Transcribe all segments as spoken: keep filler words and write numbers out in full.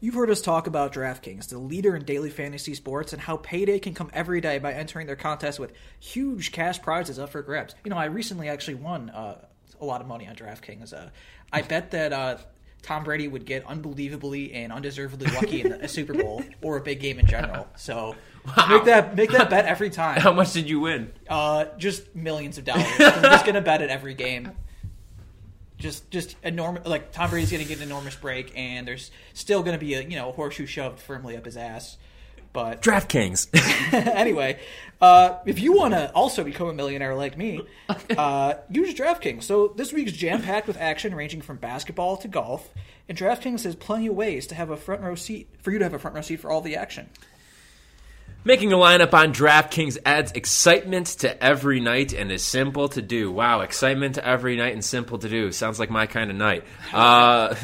You've heard us talk about DraftKings, the leader in daily fantasy sports, and how payday can come every day by entering their contest with huge cash prizes up for grabs. You know, I recently actually won uh, a lot of money on DraftKings. Uh, I bet that uh, Tom Brady would get unbelievably and undeservedly lucky in a Super Bowl or a big game in general. So wow. make that make that bet every time. How much did you win? Uh, just millions of dollars. I'm just going to bet it every game. Just, just enormous. Like Tom Brady's going to get an enormous break, and there's still going to be a you know a horseshoe shoved firmly up his ass. But DraftKings. Anyway, uh, if you want to also become a millionaire like me, uh, use DraftKings. So this week's jam packed with action ranging from basketball to golf, and DraftKings has plenty of ways to have a front row seat for you to have a front row seat for all the action. Making a lineup on DraftKings adds excitement to every night and is simple to do. Wow, excitement to every night and simple to do. Sounds like my kind of night. Uh,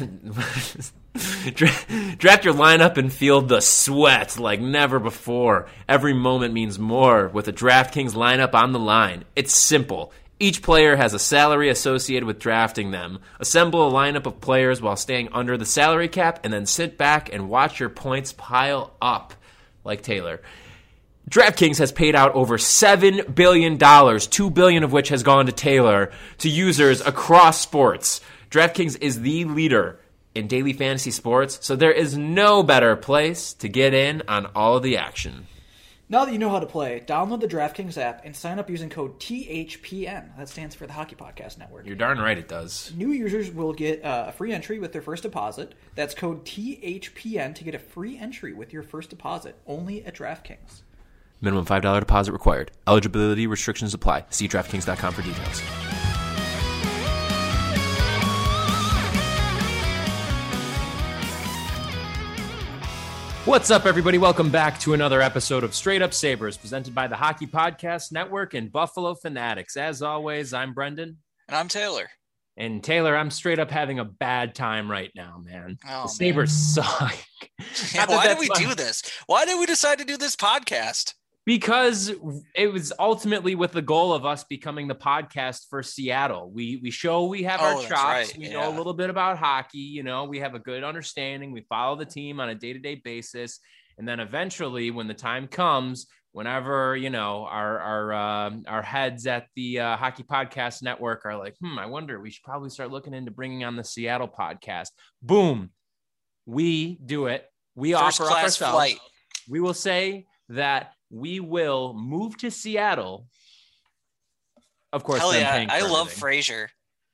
draft your lineup and feel the sweat like never before. Every moment means more with a DraftKings lineup on the line. It's simple. Each player has a salary associated with drafting them. Assemble a lineup of players while staying under the salary cap and then sit back and watch your points pile up like Taylor. DraftKings has paid out over seven billion dollars, two billion dollars of which has gone to Taylor, to users across sports. DraftKings is the leader in daily fantasy sports, so there is no better place to get in on all of the action. Now that you know how to play, download the DraftKings app and sign up using code T H P N. That stands for the Hockey Podcast Network. You're darn right it does. New users will get uh, a free entry with their first deposit. That's code T H P N to get a free entry with your first deposit, only at DraftKings. Minimum five dollars deposit required. Eligibility restrictions apply. See DraftKings dot com for details. What's up, everybody? Welcome back to another episode of Straight Up Sabres, presented by the Hockey Podcast Network and Buffalo Fanatics. As always, I'm Brendan. And I'm Taylor. And Taylor, I'm straight up having a bad time right now, man. Oh, the Sabres suck. Yeah, why did we fun. do this? Why did we decide to do this podcast? Because it was ultimately with the goal of us becoming the podcast for Seattle. We we show we have oh, our chops. Right. We yeah. know a little bit about hockey. You know, we have a good understanding. We follow the team on a day-to-day basis. And then eventually, when the time comes, whenever, you know, our our uh, our heads at the uh, Hockey Podcast Network are like, hmm, I wonder, we should probably start looking into bringing on the Seattle podcast. Boom. We do it. We First offer up class ourselves. Flight. We will say that we will move to Seattle. Of course, hell yeah! I love everything. Frazier.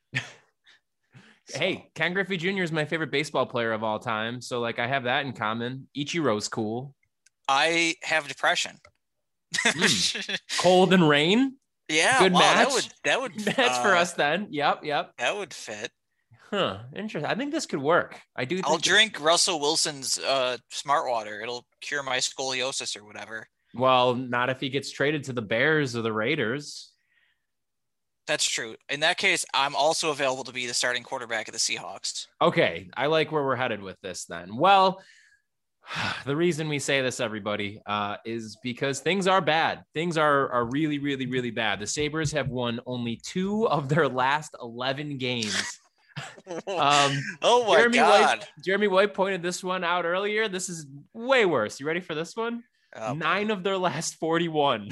Hey, Ken Griffey Junior is my favorite baseball player of all time, so like I have that in common. Ichiro's cool. I have depression. Mm. Cold and rain. Yeah, good wow, match. That would that would match uh, for us then. Yep, yep. That would fit. Huh. Interesting. I think this could work. I do. Think I'll drink Russell Wilson's uh, Smart Water. It'll cure my scoliosis or whatever. Well, not if he gets traded to the Bears or the Raiders. That's true. In that case, I'm also available to be the starting quarterback of the Seahawks. Okay. I like where we're headed with this then. Well, the reason we say this, everybody, uh, is because things are bad. Things are, are really, really, really bad. The Sabres have won only two of their last eleven games. um, oh, my Jeremy God. White, Jeremy White pointed this one out earlier. This is way worse. You ready for this one? Oh, Nine of their last forty-one.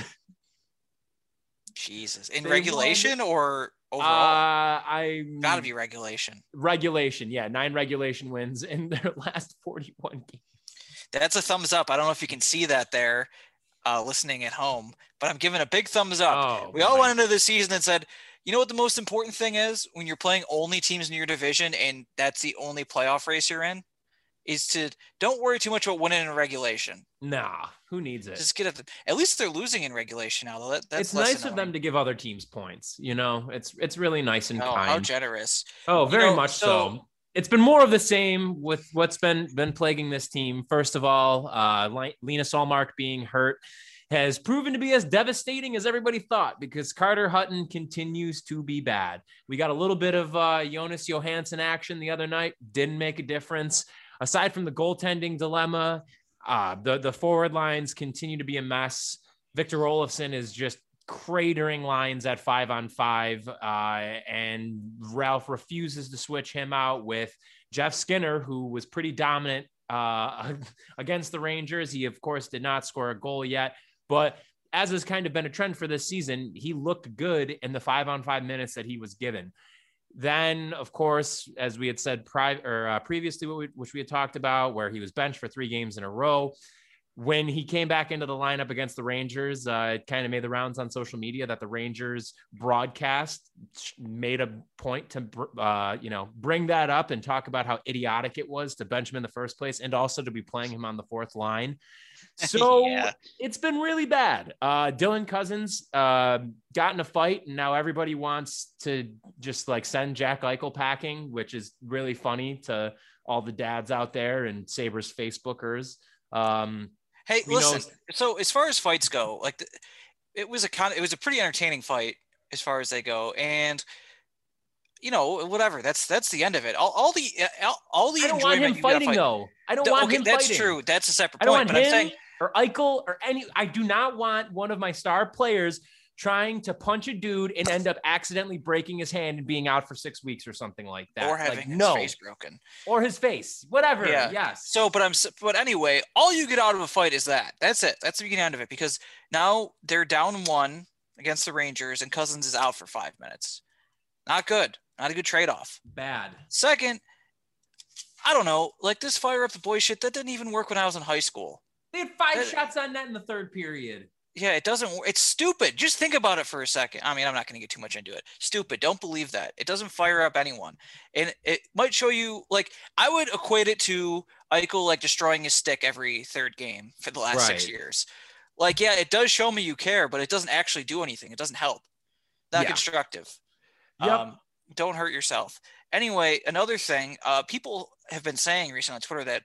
Jesus. In They regulation won. or Uh, overall? I Gotta be regulation. Regulation, yeah. Nine regulation wins in their last forty-one games. That's a thumbs up. I don't know if you can see that there, uh, listening at home, but I'm giving a big thumbs up. Oh, we all my. went into the season and said, you know what the most important thing is when you're playing only teams in your division and that's the only playoff race you're in, is to don't worry too much about winning in regulation. Nah, who needs it? Just get at the, at least they're losing in regulation now, though. That, that's It's less nice annoying. of them to give other teams points. You know, it's it's really nice and Oh, kind. how generous. Oh, You very know, much so, so- It's been more of the same with what's been been plaguing this team. First of all, uh, Lena Solmark being hurt has proven to be as devastating as everybody thought because Carter Hutton continues to be bad. We got a little bit of uh, Jonas Johansson action the other night. Didn't make a difference. Aside from the goaltending dilemma, uh, the, the forward lines continue to be a mess. Victor Olofsson is just cratering lines at five on five, uh, and Ralph refuses to switch him out with Jeff Skinner, who was pretty dominant uh, against the Rangers. He, of course, did not score a goal yet, but as has kind of been a trend for this season, he looked good in the five on five minutes that he was given. Then, of course, as we had said pri- or, uh, previously, which we had talked about, where he was benched for three games in a row, when he came back into the lineup against the Rangers, uh, it kind of made the rounds on social media that the Rangers broadcast made a point to, uh, you know, bring that up and talk about how idiotic it was to bench him in the first place and also to be playing him on the fourth line. So yeah. It's been really bad. Uh, Dylan Cousins uh, got in a fight, and now everybody wants to just like send Jack Eichel packing, which is really funny to all the dads out there and Sabres Facebookers. Um, Hey, listen. Know... So as far as fights go, like the, it was a kind of, it was a pretty entertaining fight as far as they go, and you know, whatever. That's that's the end of it. All, all the all, all the I don't want him fighting fight. though. I don't the, want okay, him that's fighting. That's true. That's a separate I don't point. want but him I'm saying or Eichel or any. I do not want one of my star players trying to punch a dude and end up accidentally breaking his hand and being out for six weeks or something like that. Or having like, his no. face broken. Or his face. Whatever. Yeah. Yes. So, but I'm, but anyway, all you get out of a fight is that. That's it. That's the beginning end of it, because now they're down one against the Rangers and Cousins is out for five minutes. Not good. Not a good trade-off. Bad. Second, I don't know, like this fire up the boy shit, that didn't even work when I was in high school. They had five that, shots on net in the third period. Yeah, it doesn't. It's stupid. Just think about it for a second. I mean, I'm not going to get too much into it. Stupid. Don't believe that. It doesn't fire up anyone. And it might show you, like, I would equate it to Eichel, like, destroying his stick every third game for the last right. six years. Like, yeah, it does show me you care, but it doesn't actually do anything. It doesn't help. Not yeah. constructive. Yep. Um, don't hurt yourself. Anyway, another thing, uh, people have been saying recently on Twitter that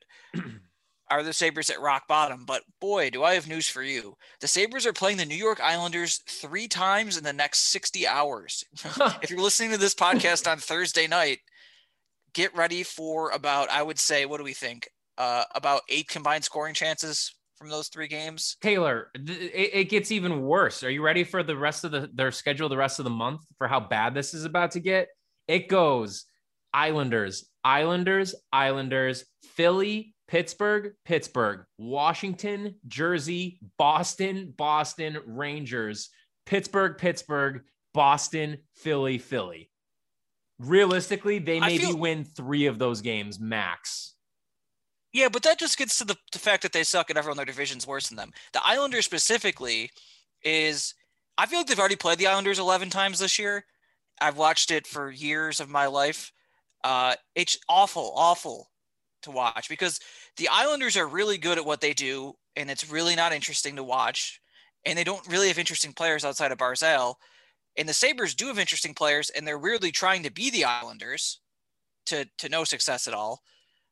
are the Sabres at rock bottom, but boy, do I have news for you. The Sabres are playing the New York Islanders three times in the next sixty hours. If you're listening to this podcast on Thursday night, get ready for about, I would say, what do we think? Uh, about eight combined scoring chances from those three games. Taylor, it, it gets even worse. Are you ready for the rest of the, their schedule the rest of the month for how bad this is about to get? It goes Islanders, Islanders, Islanders, Philly, Pittsburgh, Pittsburgh, Washington, Jersey, Boston, Boston, Rangers, Pittsburgh, Pittsburgh, Boston, Philly, Philly. Realistically, they maybe feel... win three of those games max. Yeah, but that just gets to the, the fact that they suck and everyone in their division's worse than them. The Islanders specifically is – I feel like they've already played the Islanders eleven times this year. I've watched it for years of my life. Uh, it's awful, awful to watch because the Islanders are really good at what they do, and it's really not interesting to watch. And they don't really have interesting players outside of Barzal. And the Sabres do have interesting players, and they're weirdly trying to be the Islanders to, to no success at all.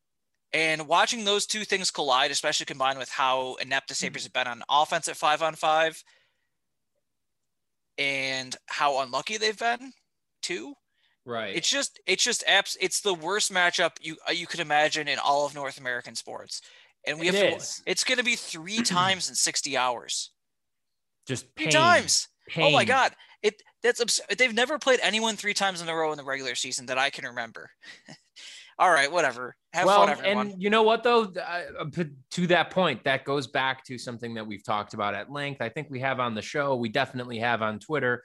And watching those two things collide, especially combined with how inept the Sabres have been on offense at five on five and how unlucky they've been too. Right. It's just, it's just apps. It's the worst matchup you, you could imagine in all of North American sports. And we have it to, is. It's going to be three times in sixty hours. Just pain. Three times. Pain. Oh my God. It that's abs- They've never played anyone three times in a row in the regular season that I can remember. All right, whatever. Have well, fun, everyone. And you know what, though? Uh, to that point, that goes back to something that we've talked about at length. I think we have on the show. We definitely have on Twitter.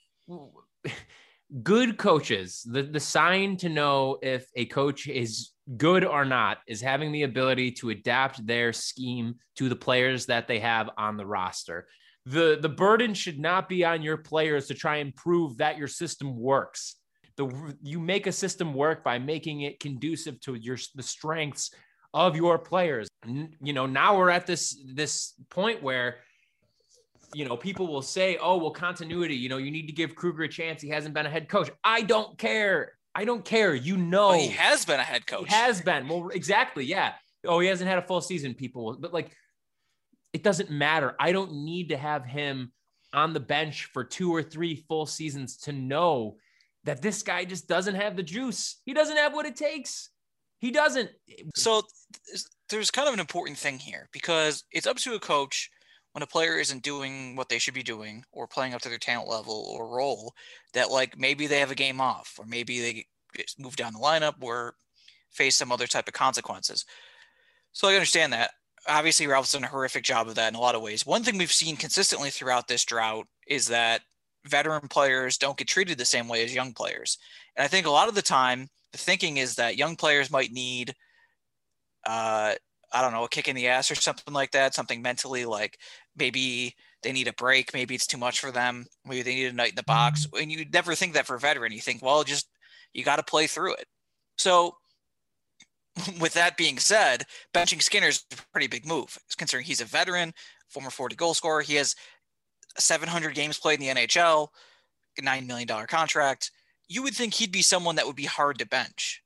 Good coaches, the, the sign to know if a coach is good or not is having the ability to adapt their scheme to the players that they have on the roster. The, the burden should not be on your players to try and prove that your system works. The, you make a system work by making it conducive to your the strengths of your players. You know, now we're at this this point where, you know, people will say, oh, well, continuity, you know, you need to give Kruger a chance. He hasn't been a head coach. I don't care. I don't care. You know, well, he has been a head coach. He has been. Well, exactly. Yeah. Oh, he hasn't had a full season, people. But like, it doesn't matter. I don't need to have him on the bench for two or three full seasons to know that this guy just doesn't have the juice. He doesn't have what it takes. He doesn't. So there's kind of an important thing here because it's up to a coach when a player isn't doing what they should be doing or playing up to their talent level or role that like maybe they have a game off or maybe they move down the lineup or face some other type of consequences. So I understand that. Obviously, Ralph's done a horrific job of that in a lot of ways. One thing we've seen consistently throughout this drought is that veteran players don't get treated the same way as young players. And I think a lot of the time, the thinking is that young players might need, uh, I don't know, a kick in the ass or something like that, something mentally like maybe they need a break. Maybe it's too much for them. Maybe they need a night in the box. And you never think that for a veteran. You think, well, just you got to play through it. So with that being said, benching Skinner is a pretty big move, considering he's a veteran, former forty goal scorer. He has seven hundred games played in the N H L, a nine million dollars contract. You would think he'd be someone that would be hard to bench.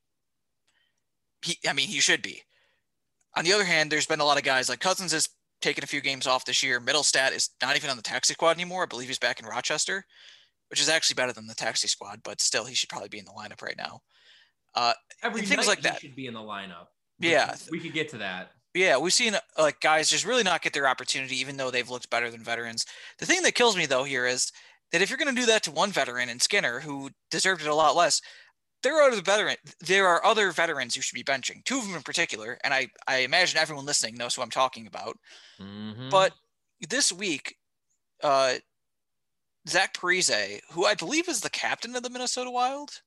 He, I mean, he should be. On the other hand, there's been a lot of guys like Cousins has taken a few games off this year. Middlestat is not even on the taxi squad anymore. I believe he's back in Rochester, which is actually better than the taxi squad, but still he should probably be in the lineup right now. Uh, Every things like that should be in the lineup. Yeah, we could get to that. Yeah, we've seen like guys just really not get their opportunity, even though they've looked better than veterans. The thing that kills me though here is that if you're going to do that to one veteran and Skinner, who deserved it a lot less, there are other veteran. There are other veterans you should be benching. Two of them in particular, and I I imagine everyone listening knows who I'm talking about. Mm-hmm. But this week, uh, Zach Parise, who I believe is the captain of the Minnesota Wild.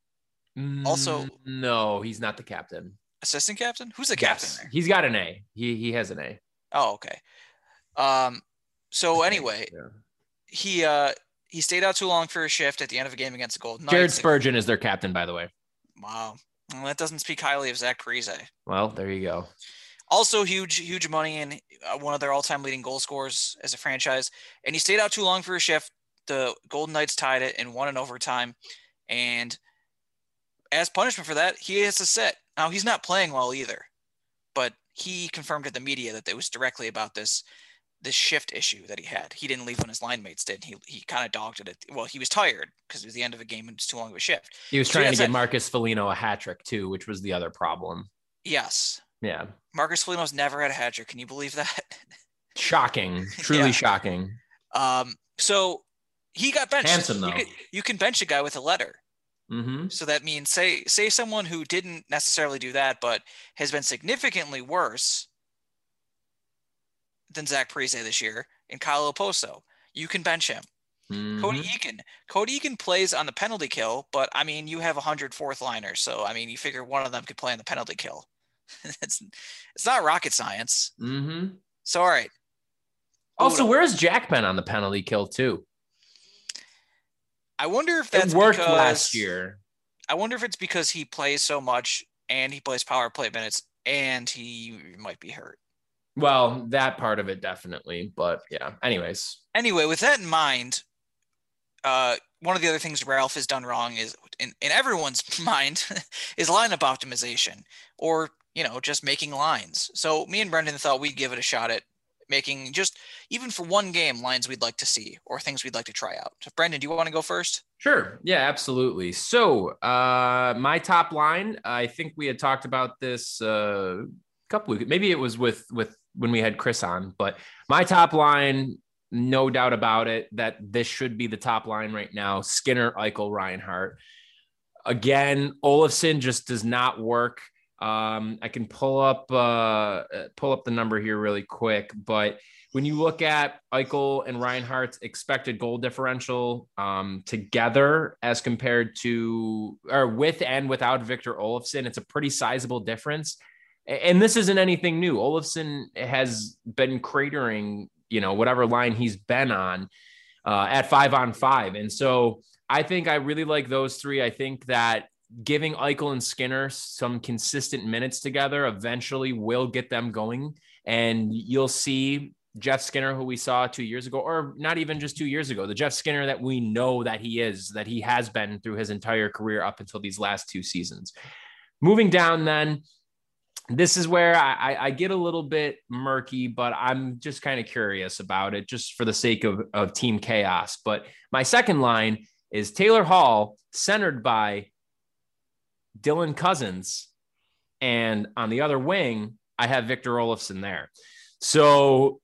Also, no, he's not the captain. Assistant captain? Who's the captain yes, there? He's got an A. He he has an A. Oh, okay. Um. So anyway, yeah. he uh he stayed out too long for a shift at the end of a game against the Golden Knights. Jared Spurgeon is their captain, by the way. Wow, well, that doesn't speak highly of Zach Parise. Well, there you go. Also, huge huge money and one of their all-time leading goal scorers as a franchise, and he stayed out too long for a shift. The Golden Knights tied it and won in overtime, and as punishment for that, he has to sit. Now, he's not playing well either, but he confirmed to the media that it was directly about this this shift issue that he had. He didn't leave when his line mates did. He he kind of dogged it. At, well, he was tired because it was the end of a game and it was too long of a shift. He was so trying to get Marcus Foligno a hat trick too, which was the other problem. Yes. Yeah. Marcus Foligno's never had a hat trick. Can you believe that? Shocking. Truly yeah. shocking. Um. So he got benched. Handsome though. You can, you can bench a guy with a letter. Mm-hmm. So that means say say someone who didn't necessarily do that, but has been significantly worse than Zach Parise this year, and Kyle Oposo. You can bench him. Mm-hmm. Cody Eakin. Cody Eakin plays on the penalty kill, but I mean you have a hundred fourth liners, so I mean you figure one of them could play on the penalty kill. it's it's not rocket science. Mm-hmm. So all right. Also, where's Jack been on the penalty kill too? I wonder if that's it worked because, last year. I wonder if it's because he plays so much and he plays power play minutes and he might be hurt. Well, that part of it definitely, but yeah. Anyways. Anyway, with that in mind, uh, one of the other things Ralph has done wrong is, in, in everyone's mind, is lineup optimization or, you know, just making lines. So me and Brendan thought we'd give it a shot at making just even for one game lines we'd like to see or things we'd like to try out. So Brendan, do you want to go first? Sure. Yeah, absolutely. So uh, my top line, I think we had talked about this uh, a couple weeks, maybe it was with, with when we had Chris on, but my top line, no doubt about it, that this should be the top line right now. Skinner, Eichel, Reinhart. Again, Olofsson just does not work. Um, I can pull up uh, pull up the number here really quick, but when you look at Eichel and Reinhart's expected goal differential um, together as compared to or with and without Victor Olofsson, it's a pretty sizable difference. And this isn't anything new. Olofsson has been cratering, you know, whatever line he's been on uh, at five on five. And so I think I really like those three. I think that giving Eichel and Skinner some consistent minutes together eventually will get them going. And you'll see Jeff Skinner, who we saw two years ago, or not even just two years ago, the Jeff Skinner that we know that he is, that he has been through his entire career up until these last two seasons. Moving down then, this is where I, I get a little bit murky, but I'm just kind of curious about it just for the sake of, of team chaos. But my second line is Taylor Hall, centered by Dylan Cousins. And on the other wing, I have Victor Olofsson there. So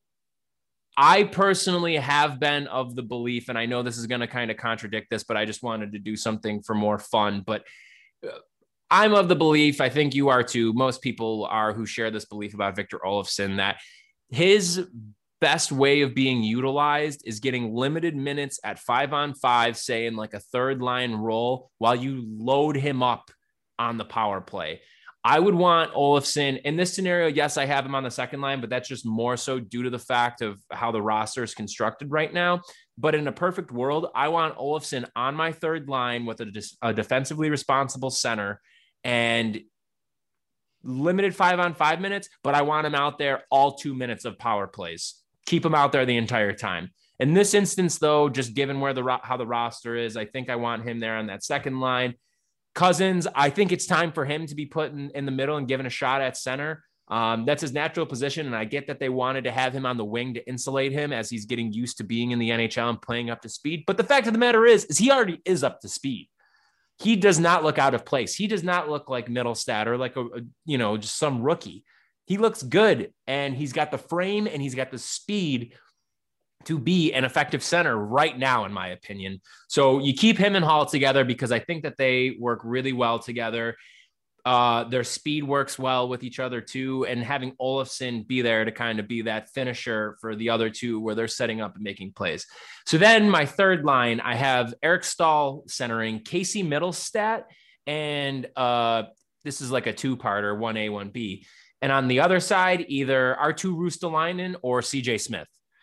I personally have been of the belief, and I know this is going to kind of contradict this, but I just wanted to do something for more fun. But I'm of the belief, I think you are too, most people are who share this belief about Victor Olofsson, that his best way of being utilized is getting limited minutes at five on five, say in like a third line role, while you load him up on the power play. I would want Olofsson in this scenario. Yes, I have him on the second line, but that's just more so due to the fact of how the roster is constructed right now. But in a perfect world, I want Olofsson on my third line with a, a defensively responsible center and limited five on five minutes, but I want him out there all two minutes of power plays. Keep him out there the entire time. In this instance, though, just given where the how the roster is, I think I want him there on that second line. Cozens, I think it's time for him to be put in, in the middle and given a shot at center. Um, that's his natural position, and I get that they wanted to have him on the wing to insulate him as he's getting used to being in the N H L and playing up to speed. But the fact of the matter is, is he already is up to speed. He does not look out of place. He does not look like Mittelstadt or like a, a you know just some rookie. He looks good, and he's got the frame and he's got the speed to be an effective center right now, in my opinion. So you keep him and Hall together because I think that they work really well together. Uh, their speed works well with each other too. And having Olofsson be there to kind of be that finisher for the other two where they're setting up and making plays. So then my third line, I have Eric Stahl centering, Casey Mittelstadt, and uh, this is like a two-parter, one A, one B. And on the other side, either Arttu Ruotsalainen or C J Smith.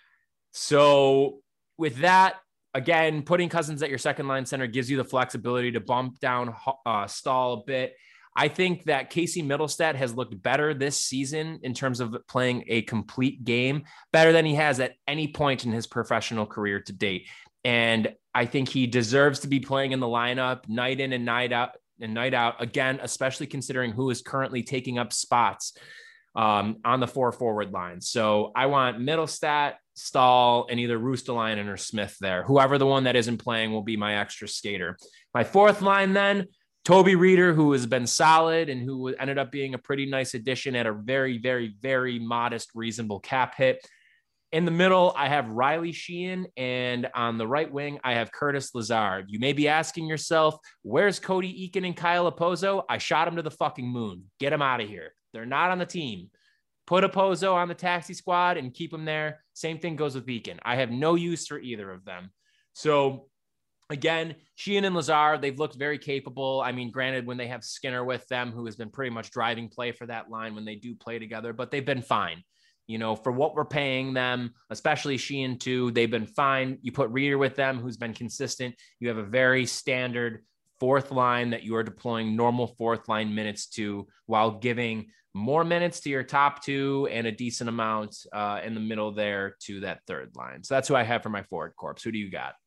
So with that, again, putting Cozens at your second line center gives you the flexibility to bump down uh, Stahl a bit. I think that Casey Mittelstadt has looked better this season in terms of playing a complete game, better than he has at any point in his professional career to date. And I think he deserves to be playing in the lineup night in and night out and night out again, especially considering who is currently taking up spots um, on the four forward line. So I want Mittelstadt, Stahl, and either Ruotsalainen or Smith there. Whoever the one that isn't playing will be my extra skater. My fourth line then, Toby Reeder, who has been solid and who ended up being a pretty nice addition at a very, very, very modest, reasonable cap hit. In the middle, I have Riley Sheehan, and on the right wing, I have Curtis Lazard. You may be asking yourself, where's Cody Eakin and Kyle Opozo? I shot him to the fucking moon. Get them out of here. They're not on the team. Put Opozo on the taxi squad and keep him there. Same thing goes with Eakin. I have no use for either of them. So again, Sheehan and Lazar, they've looked very capable. I mean, granted, when they have Skinner with them, who has been pretty much driving play for that line when they do play together, but they've been fine. You know, for what we're paying them, especially Sheehan too, they've been fine. You put Reeder with them, who's been consistent. You have a very standard fourth line that you are deploying normal fourth line minutes to, while giving more minutes to your top two and a decent amount uh, in the middle there to that third line. So that's who I have for my forward corps. Who do you got?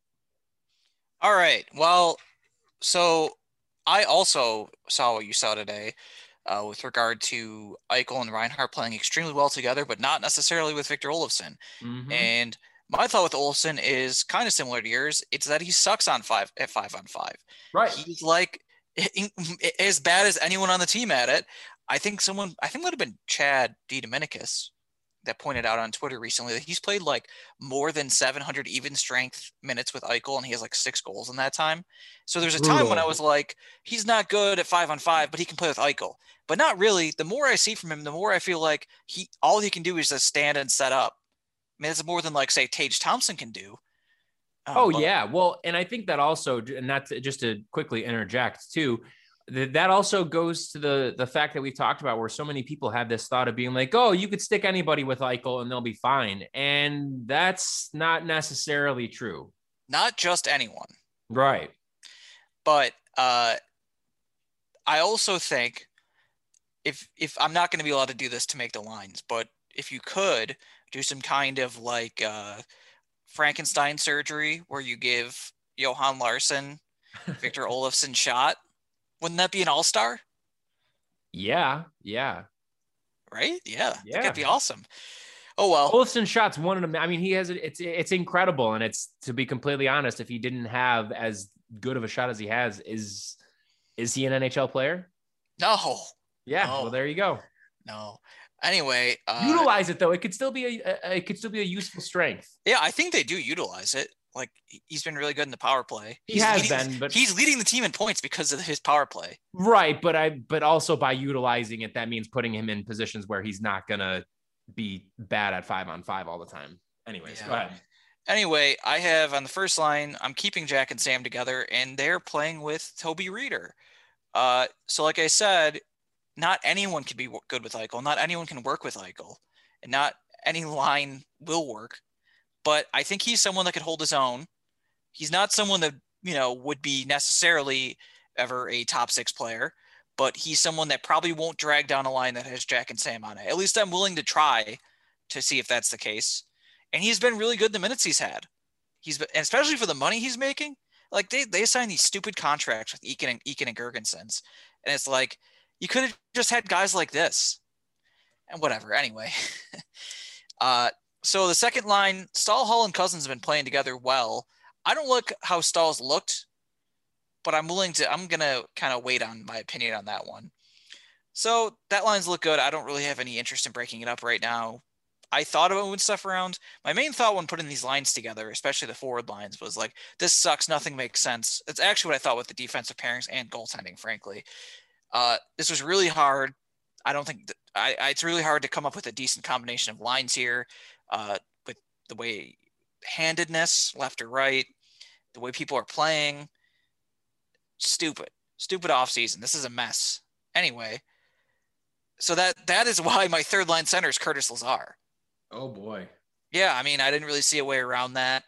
All right. Well, so I also saw what you saw today uh, with regard to Eichel and Reinhart playing extremely well together, but not necessarily with Victor Olofsson. Mm-hmm. And my thought with Olofsson is kind of similar to yours. It's that he sucks on five at five on five. Right. He's like as bad as anyone on the team at it. I think someone, I think it would have been Chad DiDominicus that pointed out on Twitter recently that he's played like more than seven hundred even strength minutes with Eichel, and he has like six goals in that time. So there's a time Brutal. when I was like, he's not good at five on five, but he can play with Eichel. But not really. The more I see from him, the more I feel like he all he can do is just stand and set up. I mean, it's more than like say Tage Thompson can do. Um, oh but- yeah, well, and I think that also, and that's just to quickly interject too. That also goes to the the fact that we've talked about where so many people have this thought of being like, oh, you could stick anybody with Eichel and they'll be fine. And that's not necessarily true. Not just anyone. Right. But uh, I also think if if I'm not going to be allowed to do this to make the lines, but if you could do some kind of like uh, Frankenstein surgery where you give Johan Larsson, Victor Olofsson shot, wouldn't that be an all-star? Yeah, yeah. Right? Yeah. Yeah. That'd be awesome. Oh, well. Olofsson shot's one of them. I mean, he has it. It's, it's incredible. And it's, to be completely honest, if he didn't have as good of a shot as he has, is, is he an N H L player? No. Yeah. No. Well, there you go. No. Anyway, uh, utilize it though. It could still be a, a, it could still be a useful strength. Yeah. I think they do utilize it. Like he's been really good in the power play. He He's has leading, been, but he's leading the team in points because of his power play. Right, but I but also by utilizing it, that means putting him in positions where he's not gonna be bad at five on five all the time. Anyways, Yeah. go ahead. Anyway, I have on the first line, I'm keeping Jack and Sam together, and they're playing with Toby Reeder. Uh, so like I said, not anyone can be good with Eichel. Not anyone can work with Eichel, and not any line will work. But I think he's someone that could hold his own. He's not someone that, you know, would be necessarily ever a top six player, but he's someone that probably won't drag down a line that has Jack and Sam on it. At least I'm willing to try to see if that's the case. And he's been really good the minutes he's had. He's been, and especially for the money he's making. Like they they signed these stupid contracts with Eakin and Eakin and Gergensons, and it's like you could have just had guys like this, and whatever. Anyway, uh, so the second line, Stahl, Hall, and Cousins have been playing together well. I don't look how Stahl's looked, but I'm willing to. I'm gonna kind of wait on my opinion on that one. So that line's look good. I don't really have any interest in breaking it up right now. I thought about moving stuff around. My main thought when putting these lines together, especially the forward lines, was like, this sucks. Nothing makes sense. It's actually what I thought with the defensive pairings and goaltending, frankly. Uh, this was really hard. I don't think that, I, I, it's really hard to come up with a decent combination of lines here uh, with the way handedness, left or right, the way people are playing. Stupid, stupid off season. This is a mess. Anyway, so that that is why my third line center is Curtis Lazar. Oh boy. Yeah, I mean, I didn't really see a way around that.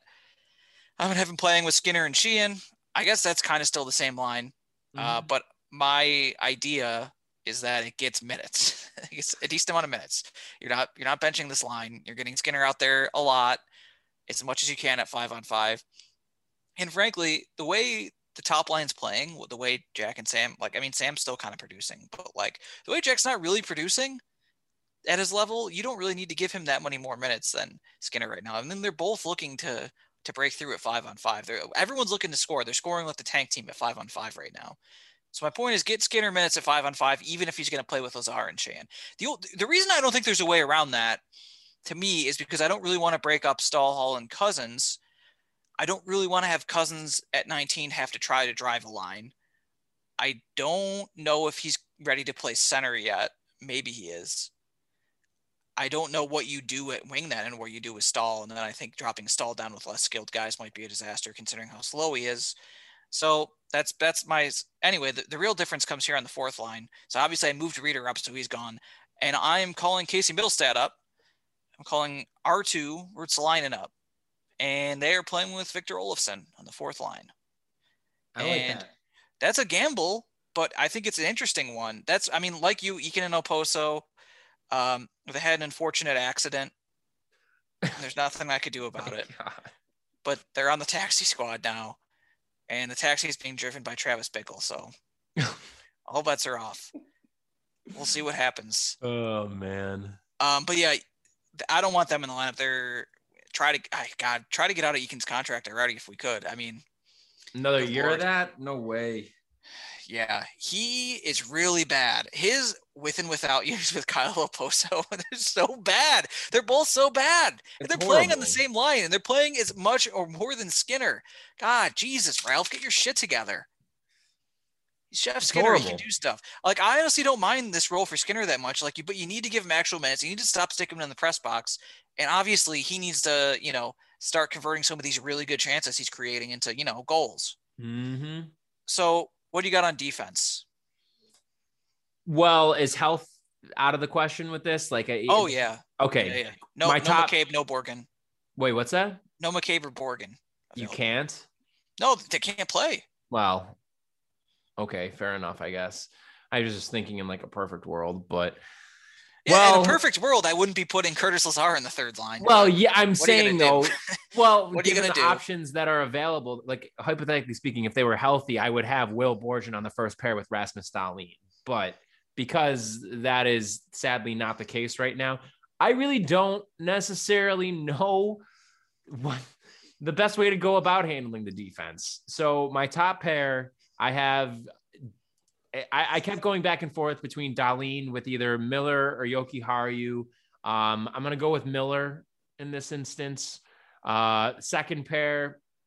I would have him playing with Skinner and Sheehan. I guess that's kind of still the same line. Mm-hmm. Uh, but my idea is that it gets minutes. It's a decent amount of minutes. You're not you're not benching this line. You're getting Skinner out there a lot, as much as you can at five on five. And frankly, the way the top line's playing, the way Jack and Sam, like, I mean, Sam's still kind of producing, but like the way Jack's not really producing at his level, you don't really need to give him that many more minutes than Skinner right now. I mean, they're both looking to to break through at five on five. They're, everyone's looking to score. They're scoring with the tank team at five on five right now. So my point is, get Skinner minutes at five on five, even if he's going to play with Lazar and Sheehan. The the reason I don't think there's a way around that, to me, is because I don't really want to break up Stahl, Hall, and Cousins. I don't really want to have Cousins at nineteen have to try to drive a line. I don't know if he's ready to play center yet. Maybe he is. I don't know what you do at wing then and what you do with Stahl. And then I think dropping Stahl down with less skilled guys might be a disaster considering how slow he is. So that's that's my anyway. The, the real difference comes here on the fourth line. So obviously I moved Reeder up, so he's gone, and I'm calling Casey Middlestad up. I'm calling R two Ruotsalainen up, and they are playing with Victor Olofsson on the fourth line. I like and that. That's a gamble, but I think it's an interesting one. That's I mean, like you, Eakin and Oposo, um, they had an unfortunate accident. There's nothing I could do about oh it. God. But they're on the taxi squad now. And the taxi is being driven by Travis Bickle, so all bets are off. We'll see what happens. Oh man. Um, but yeah, I don't want them in the lineup. They're try to, God, try to get out of Eakin's contract already if we could. I mean, another year Lord. of that? No way. Yeah, he is really bad. His with and without years with Kyle Oposo, they're so bad. They're both so bad. And they're horrible. playing on the same line, and they're playing as much or more than Skinner. God, Jesus, Ralph, get your shit together. He's Jeff Skinner. Horrible. He can do stuff. Like, I honestly don't mind this role for Skinner that much. Like, you, but you need to give him actual minutes. You need to stop sticking him in the press box. And obviously, he needs to, you know, start converting some of these really good chances he's creating into, you know, goals. Mm-hmm. So, what do you got on defense? Well, is health out of the question with this? Like, a, oh yeah, okay. Yeah, yeah. No, My no top... McCabe, no Borgen. Wait, what's that? No McCabe or Borgen. You can't. No, they can't play. Well, okay, fair enough. I guess I was just thinking in like a perfect world, but yeah, well, in a perfect world, I wouldn't be putting Curtis Lazar in the third line. Well, yeah, I'm saying though. Well, what are you given gonna the do? options that are available, like hypothetically speaking, if they were healthy, I would have Will Borgen on the first pair with Rasmus Dahlin. But because that is sadly not the case right now, I really don't necessarily know what the best way to go about handling the defense. So my top pair, I have. I, I kept going back and forth between Dahlin with either Miller or Yoki Haru. Um, I'm going to go with Miller in this instance. Uh, second pair,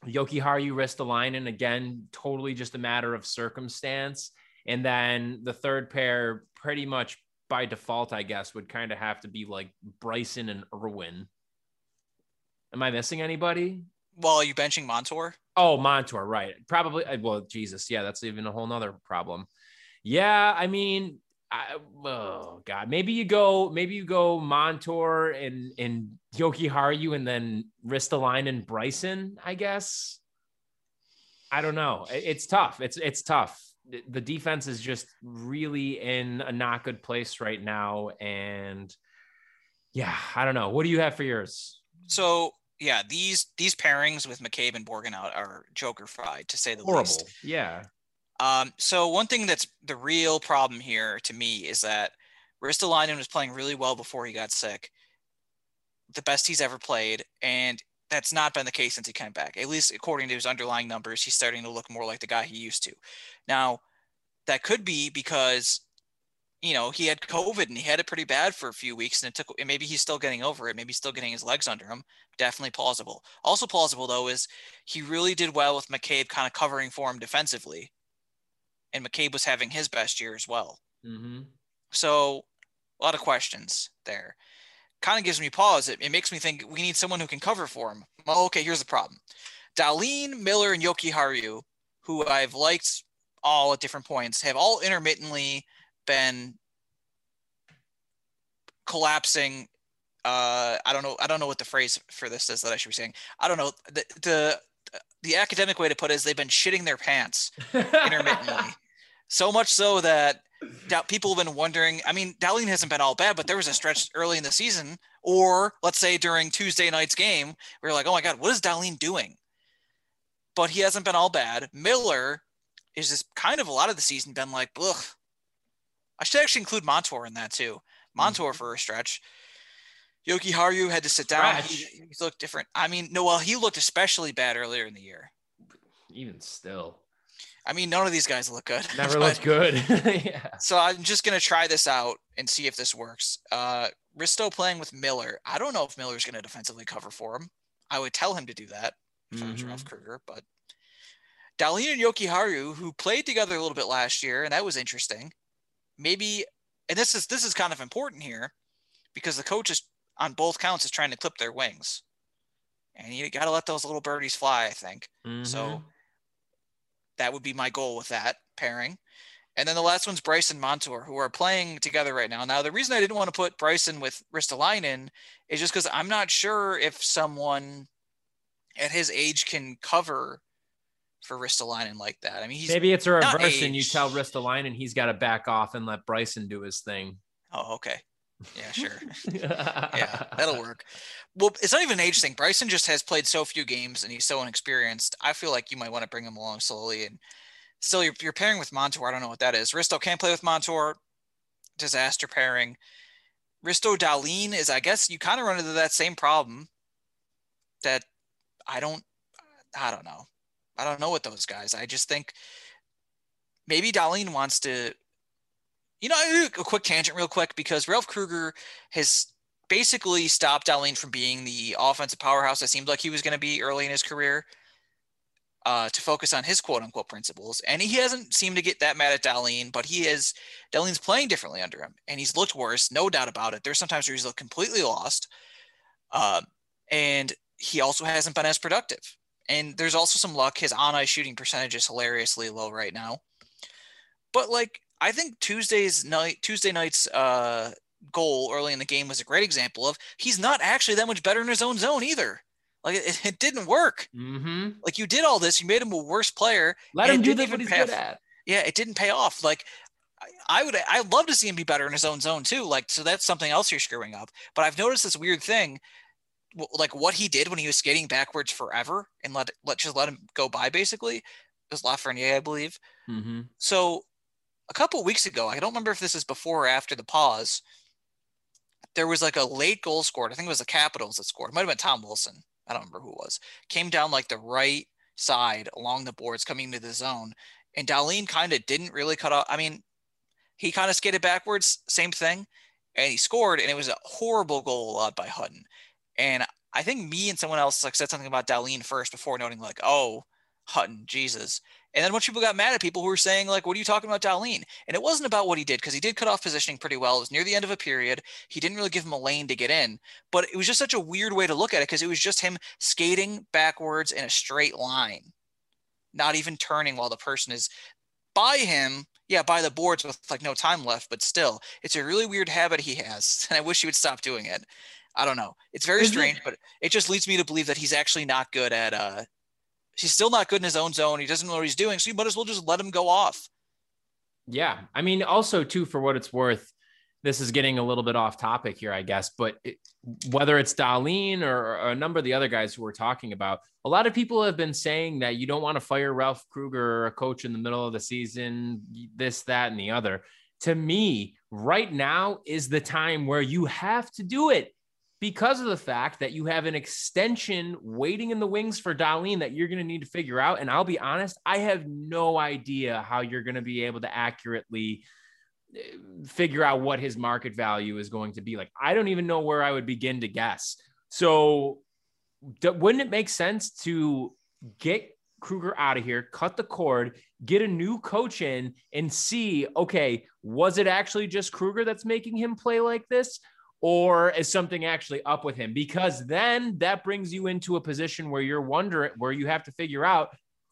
Yoki Haru, Ristolainen, again, totally just a matter of circumstance. And then the third pair, pretty much by default, I guess, would kind of have to be like Bryson and Irwin. Am I missing anybody? Well, are you benching Montour? Oh, Montour, right. Probably. Well, Jesus. Yeah, that's even a whole nother problem. Yeah, I mean, I, oh God, maybe you go, maybe you go Montour and, and Yoki Haru and then Ristolainen and Bryson, I guess. I don't know. It's tough. It's, it's tough. The defense is just really in a not good place right now. And yeah, I don't know. What do you have for yours? So yeah, these, these pairings with McCabe and Borgen out are joker-fied, to say the Horrible. least. Yeah. Um, so one thing that's the real problem here to me is that Ristolainen was playing really well before he got sick, the best he's ever played, and that's not been the case since he came back. At least according to his underlying numbers, he's starting to look more like the guy he used to. Now, that could be because, you know, he had COVID and he had it pretty bad for a few weeks, and it took, and maybe he's still getting over it. Maybe he's still getting his legs under him. Definitely plausible. Also plausible, though, is he really did well with McCabe kind of covering for him defensively. And McCabe was having his best year as well. Mm-hmm. So a lot of questions there. Kind of gives me pause. It, it makes me think we need someone who can cover for him. Well, okay, here's the problem. Dahlin, Miller, and Yoki Haru, who I've liked all at different points, have all intermittently been collapsing. Uh, I don't know. I don't know what the phrase for this is that I should be saying. I don't know. The, the, the academic way to put it is they've been shitting their pants intermittently. So much so that people have been wondering. I mean, Dahlin hasn't been all bad, but there was a stretch early in the season, or let's say during Tuesday night's game, we were like, oh my God, what is Dahlin doing? But he hasn't been all bad. Miller is just kind of a lot of the season been like, ugh. I should actually include Montour in that too. Montour mm-hmm. for a stretch. Yoki Haru had to sit down. He, he looked different. I mean, no, well, he looked especially bad earlier in the year. Even still. I mean, none of these guys look good. Never looked good. Yeah. So I'm just going to try this out and see if this works. Uh, Risto playing with Miller. I don't know if Miller's going to defensively cover for him. I would tell him to do that if mm-hmm. I was Ralph Krueger. But Dahlin and Yoki Haru, who played together a little bit last year, and that was interesting. Maybe, and this is this is kind of important here because the coach is on both counts is trying to clip their wings. And you got to let those little birdies fly, I think. Mm-hmm. So that would be my goal with that pairing. And then the last one's Bryson Montour, who are playing together right now. Now, the reason I didn't want to put Bryson with Ristolainen is just because I'm not sure if someone at his age can cover for Ristolainen like that. I mean, he's maybe it's a reverse and you tell Ristolainen he's got to back off and let Bryson do his thing. Oh, okay. Yeah, sure. Yeah, that'll work. Well, it's not even an age thing. Bryson just has played so few games and he's so inexperienced. I feel like you might want to bring him along slowly. And still, you're, you're pairing with Montour. I don't know what that is. Risto can't play with Montour. Disaster pairing. Risto Dahlin is, I guess, you kind of run into that same problem that I don't, I don't know. I don't know what those guys. I just think maybe Dahlin wants to, you know, a quick tangent real quick, because Ralph Krueger has basically stopped Dahlin from being the offensive powerhouse that seemed like he was going to be early in his career uh, to focus on his quote unquote principles. And he hasn't seemed to get that mad at Dahlin, but he is, Dahlin's playing differently under him and he's looked worse. No doubt about it. There's sometimes where he's looked completely lost. Um, and he also hasn't been as productive. And there's also some luck. His on-ice shooting percentage is hilariously low right now. But like, I think Tuesday's night, Tuesday night's uh, goal early in the game was a great example of he's not actually that much better in his own zone either. Like it, it didn't work. Mm-hmm. Like you did all this, you made him a worse player. Let him do that what he's good at. Yeah, it didn't pay off. Like I, I would, I'd love to see him be better in his own zone too. Like so, that's something else you're screwing up. But I've noticed this weird thing, like what he did when he was skating backwards forever and let let just let him go by. Basically, it was Lafreniere, I believe. Mm-hmm. So. A couple of weeks ago, I don't remember if this is before or after the pause, there was like a late goal scored. I think it was the Capitals that scored. It might have been Tom Wilson. I don't remember who it was. Came down like the right side along the boards coming into the zone. And Dahlin kind of didn't really cut off. I mean, he kind of skated backwards, same thing. And he scored, and it was a horrible goal allowed by Hutton. And I think me and someone else like said something about Dahlin first before noting like, oh, Hutton, Jesus. And then when people got mad at people who were saying like, what are you talking about Dahlin? And it wasn't about what he did because he did cut off positioning pretty well. It was near the end of a period. He didn't really give him a lane to get in, but it was just such a weird way to look at it because it was just him skating backwards in a straight line, not even turning while the person is by him. Yeah, by the boards with like no time left, but still, it's a really weird habit he has, and I wish he would stop doing it. I don't know. It's very Is strange, it? but it just leads me to believe that he's actually not good at uh he's still not good in his own zone. He doesn't know what he's doing, so you might as well just let him go off. Yeah. I mean, also too, for what it's worth, this is getting a little bit off topic here, I guess, but it, whether it's Dahlin or, or a number of the other guys who we're talking about, a lot of people have been saying that you don't want to fire Ralph Krueger or a coach in the middle of the season, this, that, and the other. To me, right now is the time where you have to do it, because of the fact that you have an extension waiting in the wings for Dahlin that you're going to need to figure out. And I'll be honest, I have no idea how you're going to be able to accurately figure out what his market value is going to be. Like, I don't even know where I would begin to guess. So d- wouldn't it make sense to get Krueger out of here, cut the cord, get a new coach in and see, okay, was it actually just Krueger that's making him play like this? Or is something actually up with him? Because then that brings you into a position where you're wondering, where you have to figure out,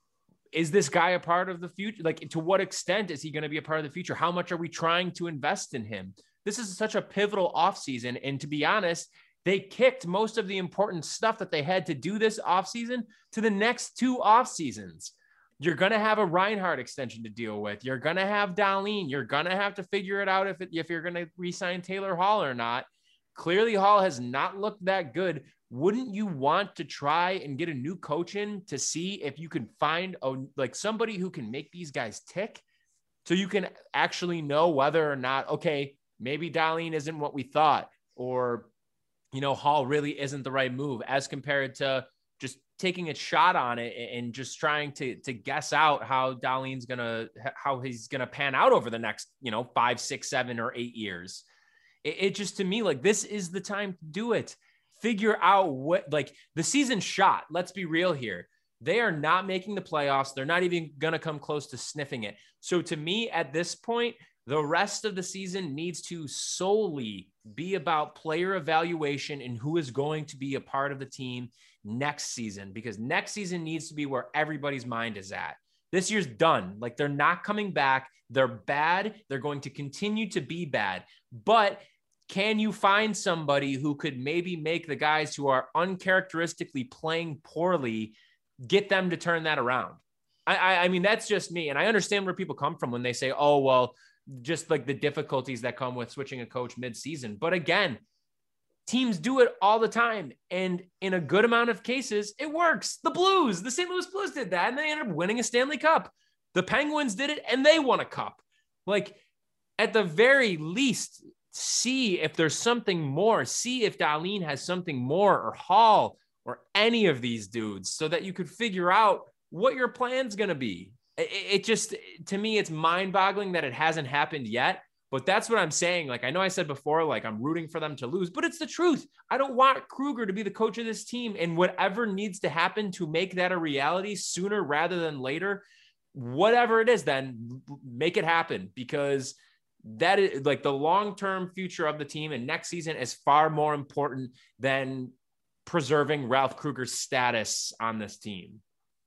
is this guy a part of the future? Like, to what extent is he going to be a part of the future? How much are we trying to invest in him? This is such a pivotal offseason. And to be honest, they kicked most of the important stuff that they had to do this offseason to the next two off seasons. You're going to have a Reinhardt extension to deal with. You're going to have Dahlin. You're going to have to figure it out if, it, if you're going to re-sign Taylor Hall or not. Clearly, Hall has not looked that good. Wouldn't you want to try and get a new coach in to see if you can find a, like somebody who can make these guys tick, so you can actually know whether or not, okay, maybe Dahlin isn't what we thought, or, you know, Hall really isn't the right move, as compared to just taking a shot on it and just trying to, to guess out how Dahlin's going to, how he's going to pan out over the next, you know, five, six, seven, or eight years. It, it just, to me, like, this is the time to do it. Figure out what, like, the season shot. Let's be real here. They are not making the playoffs. They're not even going to come close to sniffing it. So to me, at this point, the rest of the season needs to solely be about player evaluation and who is going to be a part of the team next season, because next season needs to be where everybody's mind is at. This year's done. Like, they're not coming back. They're bad. They're going to continue to be bad. But can you find somebody who could maybe make the guys who are uncharacteristically playing poorly, get them to turn that around? I, I, I mean, that's just me. And I understand where people come from when they say, oh, well, just like the difficulties that come with switching a coach mid-season. But again, teams do it all the time. And in a good amount of cases, it works. The Blues, the Saint Louis Blues did that, and they ended up winning a Stanley Cup. The Penguins did it, and they won a cup. Like, at the very least, see if there's something more. See if Dahlin has something more, or Hall, or any of these dudes, so that you could figure out what your plan's going to be. It, it just, to me, it's mind-boggling that it hasn't happened yet. But that's what I'm saying. Like, I know I said before, like, I'm rooting for them to lose, but it's the truth. I don't want Krueger to be the coach of this team, and whatever needs to happen to make that a reality sooner rather than later, whatever it is, then make it happen, because that is, like, the long-term future of the team and next season is far more important than preserving Ralph Krueger's status on this team.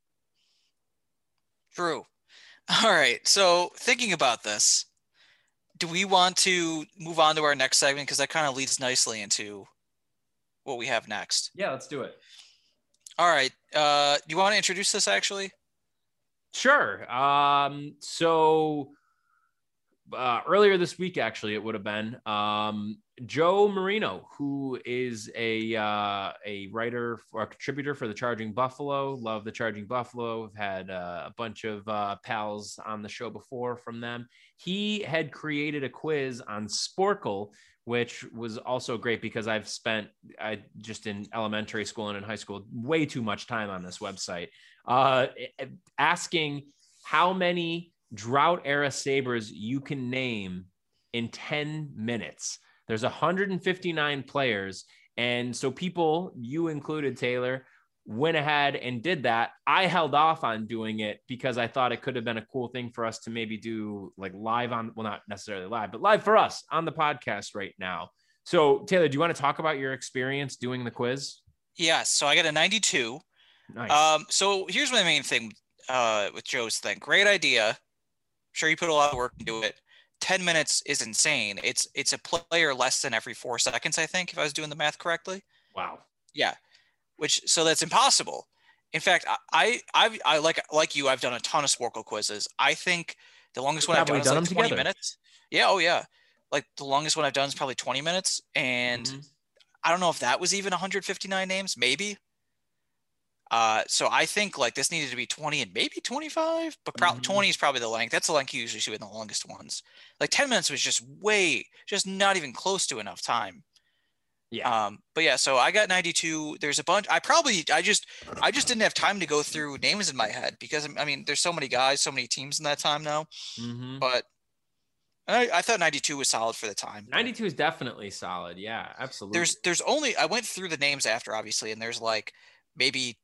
True. All right. So thinking about this, do we want to move on to our next segment? Because that kind of leads nicely into what we have next. Yeah, let's do it. All right. Uh, do you want to introduce this actually? Sure. Um, so uh, earlier this week, actually, it would have been um, Joe Marino, who is a uh, a writer or a contributor for the Charging Buffalo. Love the Charging Buffalo. I've had uh, a bunch of uh, pals on the show before from them. He had created a quiz on Sporkle, which was also great because I've spent I just in elementary school and in high school way too much time on this website, uh, asking how many drought era Sabres you can name in ten minutes. There's one hundred fifty-nine players, And so people, you included, Taylor, went ahead and did that. I held off on doing it because I thought it could have been a cool thing for us to maybe do like live on, well, not necessarily live, but live for us on the podcast right now. So Taylor, do you want to talk about your experience doing the quiz? Yes. So I got a ninety-two. Nice. Um, so here's my main thing uh, with Joe's thing. Great idea. Sure, you put a lot of work into it. ten minutes is insane. It's it's a player less than every four seconds, I think, if I was doing the math correctly. Wow. Yeah. Which so that's impossible. In fact, I I I like like you, I've done a ton of Sporkle quizzes. I think the longest one I've done is like twenty minutes. Yeah, oh yeah. Like the longest one I've done is probably twenty minutes. And mm-hmm. I don't know if that was even one hundred fifty-nine names, maybe. Uh, so I think like this needed to be twenty and maybe twenty-five, but pro- mm-hmm. twenty is probably the length. That's the length you usually see in the longest ones. Like ten minutes was just way, just not even close to enough time. Yeah. Um, but yeah, so I got ninety-two. There's a bunch. I probably, I just, I just didn't have time to go through names in my head because I mean, there's so many guys, so many teams in that time now. Mm-hmm. But I, I thought ninety-two was solid for the time. ninety-two is definitely solid. Yeah, absolutely. There's, there's only, I went through the names after, obviously, and there's like maybe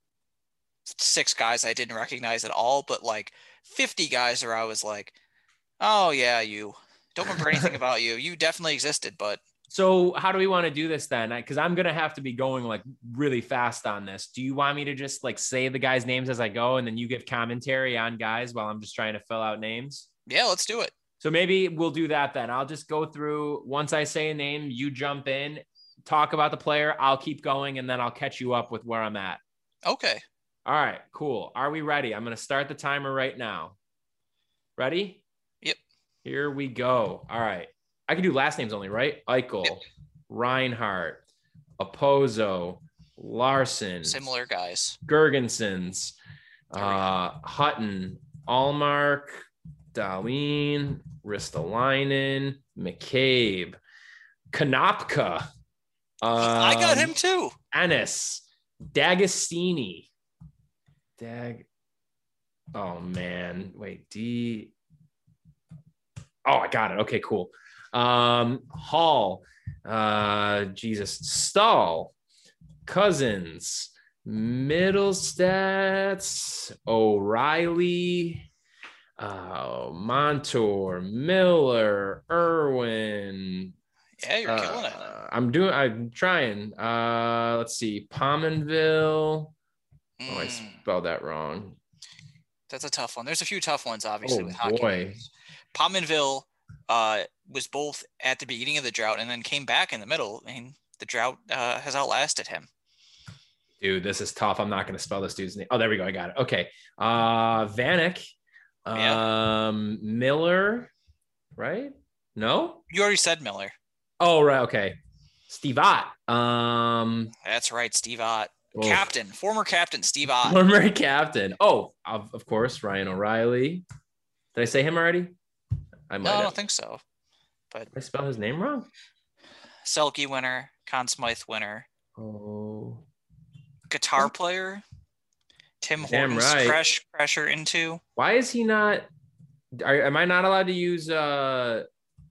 six guys I didn't recognize at all, but like fifty guys where I was like, oh yeah, you don't remember anything about you. You definitely existed, but. So how do we want to do this then? Because I'm going to have to be going like really fast on this. Do you want me to just like say the guys' names as I go and then you give commentary on guys while I'm just trying to fill out names? Yeah, let's do it. So maybe we'll do that then. I'll just go through. Once I say a name, you jump in, talk about the player. I'll keep going and then I'll catch you up with where I'm at. Okay. All right, cool. Are we ready? I'm going to start the timer right now. Ready? Yep. Here we go. All right. I can do last names only, right? Eichel, yep. Reinhart, Opozo, Larson. Similar guys. Gergensons, uh, Hutton, Allmark, Dahlin, Ristolainen, McCabe, Konopka. Um, I got him too. Ennis, D'Agostini. Dag. Oh, man. Wait, D. Oh, I got it. Okay, cool. Um, Hall, uh, Jesus, Stahl, Cousins, Middlestats, O'Reilly, uh, Montour, Miller, Irwin. Yeah, you're uh, killing it. I'm doing, I'm trying. Uh, let's see, Pominville. Mm. Oh, I spelled that wrong. That's a tough one. There's a few tough ones, obviously, oh, with hockey. Boy. Pominville uh, was both at the beginning of the drought and then came back in the middle. I mean, the drought uh, has outlasted him. Dude, this is tough. I'm not going to spell this dude's name. Oh, there we go. I got it. Okay. Uh, Vanek, yeah. um, Miller, right? No? You already said Miller. Oh, right. Okay. Steve Ott. Um, That's right. Steve Ott. Oh. Captain, former captain, Steve Ott. Former captain. Oh, of, of course, Ryan O'Reilly. Did I say him already? I might no, have. I don't think so. But did I spell his name wrong? Selke winner, Conn Smythe winner. Oh. Guitar oh. player. Tim Damn Hortons right. crash pressure into. Why is he not? Are, am I not allowed to use? Uh,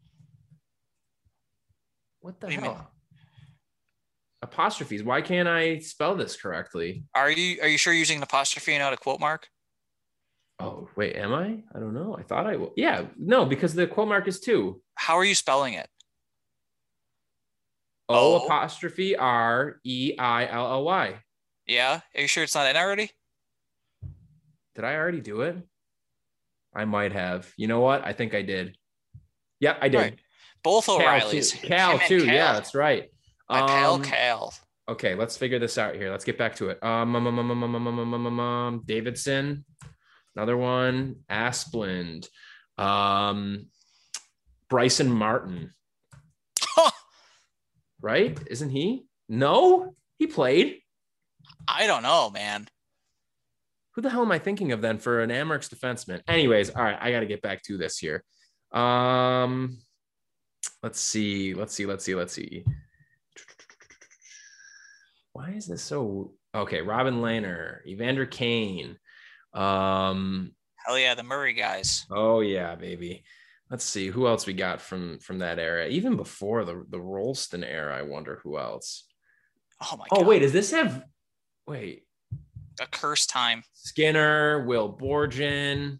what the what hell? Apostrophes. Why can't I spell this correctly? Are you Are you sure you're using an apostrophe and not a quote mark? Oh, wait, am I? I don't know. I thought I will. Yeah, no, because the quote mark is two. How are you spelling it? O, o apostrophe R E I L L Y. Yeah. Are you sure it's not in already? Did I already do it? I might have. You know what? I think I did. Yep, I did. Right. Both O'Reillys. Cal, too. Cal. Yeah, that's right. My um, pal Cal. Okay, let's figure this out here. Let's get back to it. Um, um, um, um, um, um, um, um, um, Davidson. Another one, Asplund, um, Bryson Martin, right? Isn't he? No, he played. I don't know, man. Who the hell am I thinking of then for an Amerks defenseman? Anyways, all right, I got to get back to this here. Um, let's see, let's see, let's see, let's see. Why is this so? Okay, Robin Lehner, Evander Kane. Um, hell yeah, the Murray guys. Oh yeah, baby. Let's see who else we got from from that era. Even before the the Rolston era, I wonder who else. Oh my Oh god. wait, does this have? Wait, A cursed time. Skinner, Will Borgen.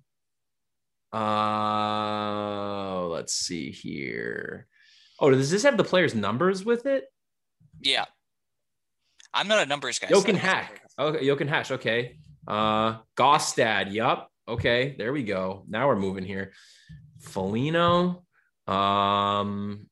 Uh, let's see here. Oh, does this have the players' numbers with it? Yeah. I'm not a numbers guy. Jochen Hack. Okay, Jochen Hash. Okay. Uh, Gostad. Yup. Okay, there we go. Now we're moving here. Foligno. Um,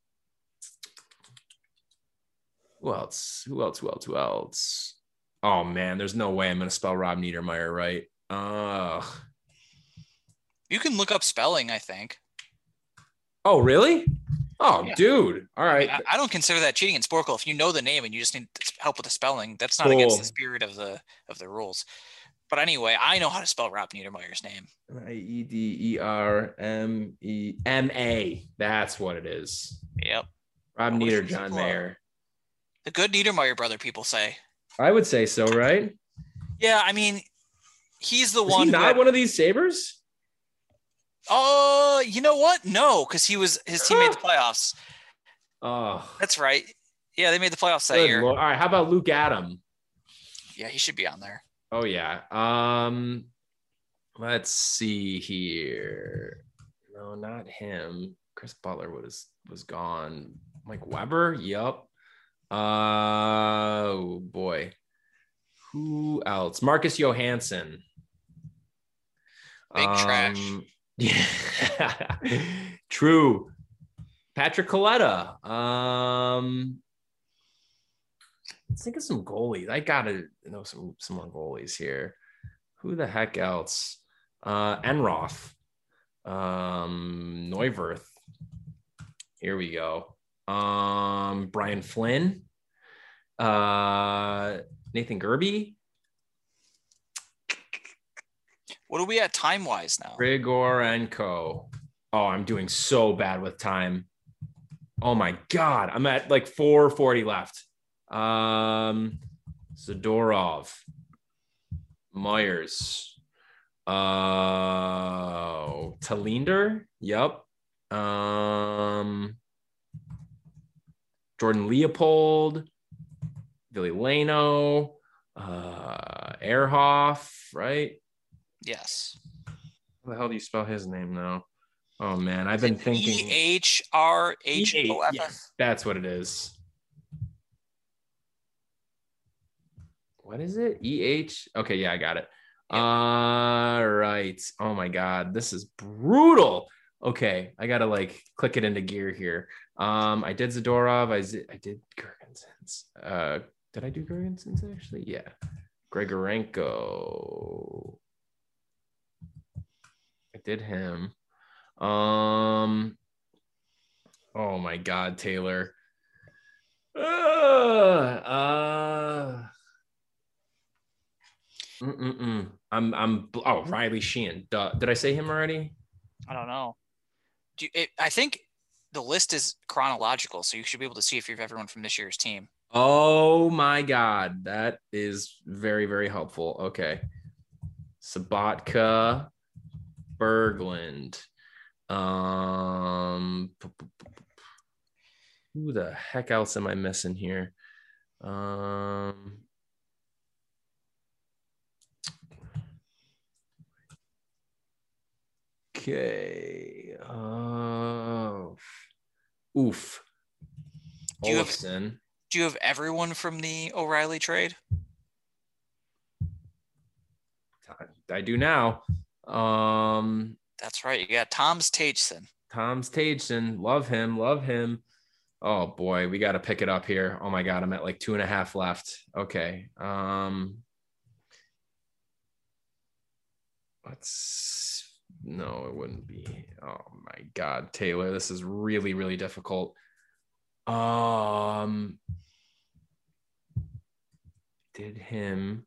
who else? Who else? Who else? Who else? Oh man, there's no way I'm gonna spell Rob Niedermeyer right. Uh You can look up spelling, I think. oh really? Oh Yeah. dude. All right. I, mean, I, I don't consider that cheating in Sporkle. If you know the name and you just need help with the spelling, that's not Cool. against the spirit of the of the rules. But anyway, I know how to spell Rob Niedermeyer's name. I E D E R M E M A. That's what it is. Yep. Rob I wish Nieder, it was John Florida. Mayer. The good Niedermeyer brother, people say. I would say so, right? Yeah, I mean, he's the Is one. he who not had- one of these Sabres? Oh, you know what? No, because he was his team made the playoffs. Oh, That's right. Yeah, they made the playoffs that good year. Lord. All right, how about Luke Adam? Yeah, he should be on there. Oh yeah. Um, let's see here. No, not him. Chris Butler was was gone. Mike Weber. Yup. Uh, oh boy. Who else? Marcus Johansson. Big trash. Yeah. True. Patrick Coletta. Um, let's think of some goalies. I gotta know some some more goalies here. Who the heck else? Uh, Enroth. Um, Neuwirth. Here we go. Um, Brian Flynn. Uh, Nathan Gerby. What are we at time wise now? Grigorenko. Oh, I'm doing so bad with time. Oh my God. I'm at like four forty left. Um, Zadorov. Myers. Uh, Talinder. Yep. Um, Jordan Leopold. Billy Leno. Uh, Ehrhoff, right? Yes. How the hell do you spell his name now? Oh man, I've been thinking. E H R H O F F. Yes, that's what it is. What is it? E H. Okay, yeah, I got it. Yep. All right. Oh my God, this is brutal. Okay, I gotta like click it into gear here. Um, I did Zadorov. I z- I did Gergensons. Uh, did I do Gergensons actually? Yeah. Grigorenko. I did him. Um. Oh my God, Taylor. Uh. uh Mm-mm-mm. I'm. I'm. Oh, Riley Sheehan. Duh. Did I say him already? I don't know. Do you, it, I think the list is chronological, so you should be able to see if you have everyone from this year's team. Oh my God, that is very, very helpful. Okay. Sabatka, Berglund. Um, who the heck else am I missing here? Um, okay. Oh, oof. Do you have- Olofsson. Do you have everyone from the O'Reilly trade? I do now. Um, That's right. You got Tom's Tageson. Tom's Tageson. Love him. Love him. Oh boy, we got to pick it up here. Oh my God, I'm at like two and a half left. Okay. Um, let's, no, it wouldn't be. Oh my God, Taylor, this is really, really difficult. Um, did him.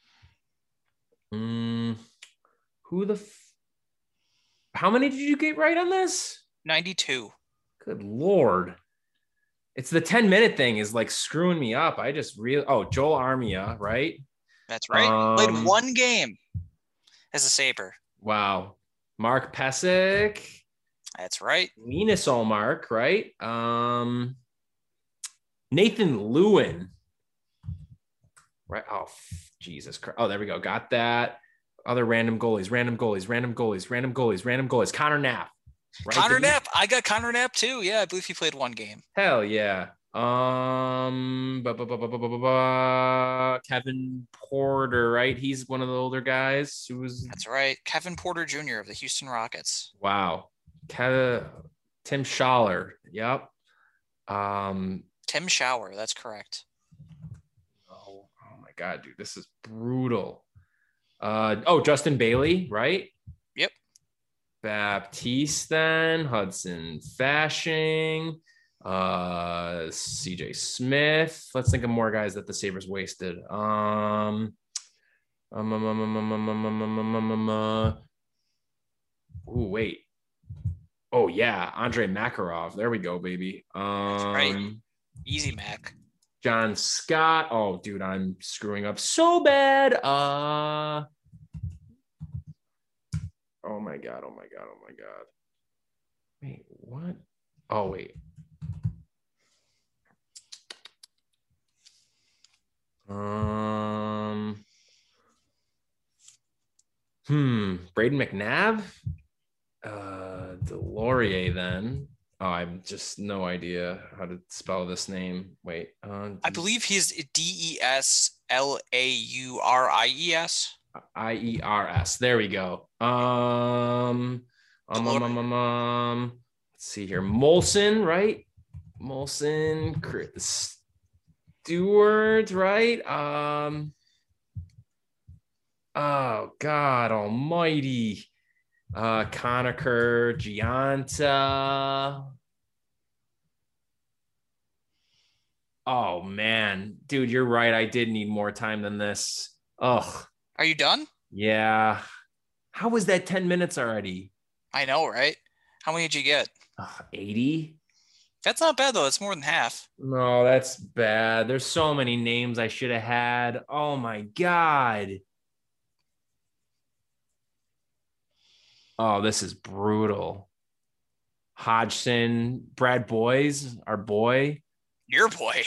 Mm, who the, f- how many did you get right on this? ninety-two. Good Lord. It's the ten minute thing is like screwing me up. I just really, oh, Joel Armia, right? That's right. Um, Played one game as a Sabre. Wow. Mark Pesic. That's right. Linus Olmark, right? Um, Nathan Lewin. Right. Oh, Jesus Christ. Oh, there we go. Got that. Other random goalies, random goalies, random goalies, random goalies, random goalies. Connor Knapp. Right? Connor Knapp. I got Connor Knapp too. Yeah, I believe he played one game. Hell yeah. Um, bu- bu- bu- bu- bu- bu- bu- Kevin Porter, right? He's one of the older guys who was. That's right. Kevin Porter Junior of the Houston Rockets. Wow. Kev, Tim Schaller. Yep. Um, Tim Shower. That's correct. Oh, oh my God, dude, this is brutal. Uh, oh, Justin Bailey, right? Yep. Baptiste, then Hudson Fashing, uh, C J Smith. Let's think of more guys that the Sabres wasted. Um, um, um, um, um, um, um, um, um, um, um, um, uh, ooh, wait. Oh yeah, Andre Makarov. There we go, baby. Um, That's right. Easy Mac. John Scott. Oh, dude, I'm screwing up so bad. Uh oh my god, oh my god, oh my god. Wait, what? Oh, wait. Um Hmm, Braden McNabb? Uh Delorier then. Oh, I'm just no idea how to spell this name. Wait. Uh, I believe he's D E S L A U R I E S. I E R S. There we go. Um, um, um, um, um, um, let's see here. Molson, right? Molson, Chris Stewart, right? Um, oh, God almighty. Uh, Conacher, Gianta. Oh, man. Dude, you're right. I did need more time than this. Ugh. Are you done? Yeah. How was that ten minutes already? I know, right? How many did you get? Uh, eighty? That's not bad, though. That's more than half. No, that's bad. There's so many names I should have had. Oh, my God. Oh, this is brutal. Hodgson, Brad Boys, our boy. Your boy.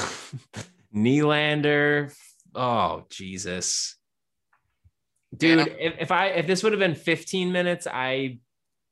Nylander. Oh, Jesus. Dude, yeah. if, if I if this would have been fifteen minutes, I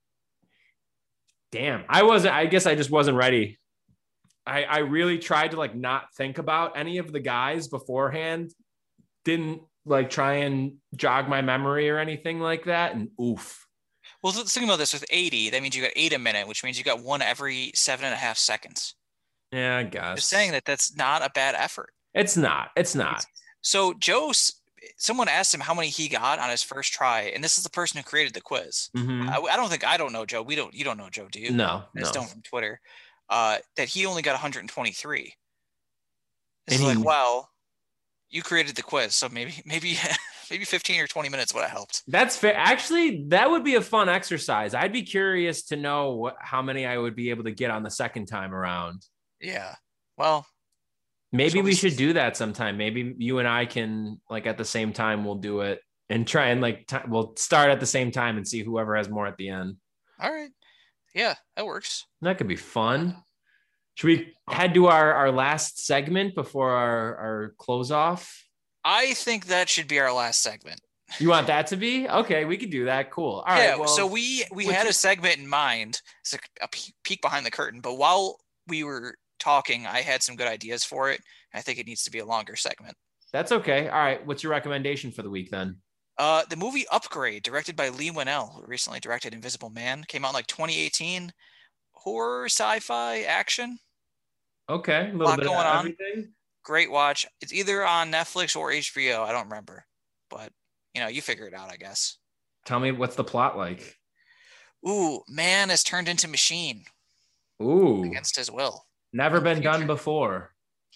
damn, I wasn't, I guess I just wasn't ready. I I really tried to like not think about any of the guys beforehand. Didn't like try and jog my memory or anything like that. And oof. Well, let's think about this. With eighty, that means you got eight a minute, which means you got one every seven and a half seconds. Yeah, I guess. Just saying that that's not a bad effort. It's not. It's not. It's, so Joe, someone asked him how many he got on his first try, and this is the person who created the quiz. Mm-hmm. I, I don't think I don't know Joe. We don't. You don't know Joe, do you? No. I just no. don't from Twitter. Uh, that he only got one hundred twenty-three. It's and like, he, well, you created the quiz, so maybe, maybe, maybe fifteen or twenty minutes would have helped. That's fair. Actually, that would be a fun exercise. I'd be curious to know what, how many I would be able to get on the second time around. Yeah. Well, maybe we should do that sometime. Maybe you and I can, like, at the same time, we'll do it and try and like, t- we'll start at the same time and see whoever has more at the end. All right. Yeah, that works. That could be fun. Should we head to our, our last segment before our, our close off? I think that should be our last segment. You want that to be? Okay, we could do that. Cool. All yeah, right. Well, so we, we had you- a segment in mind. It's a, a peek behind the curtain, but while we were talking, I had some good ideas for it. I think it needs to be a longer segment. That's okay. All right. What's your recommendation for the week then? Uh, the movie Upgrade, directed by Lee Winnell, who recently directed Invisible Man, came out in like twenty eighteen. Horror, sci-fi, action. Okay, a little bit going of on. everything. Great watch. It's either on Netflix or H B O. I don't remember, but you know, you figure it out, I guess. Tell me, what's the plot like? Ooh, man has turned into machine. Ooh, against his will. Never been done before.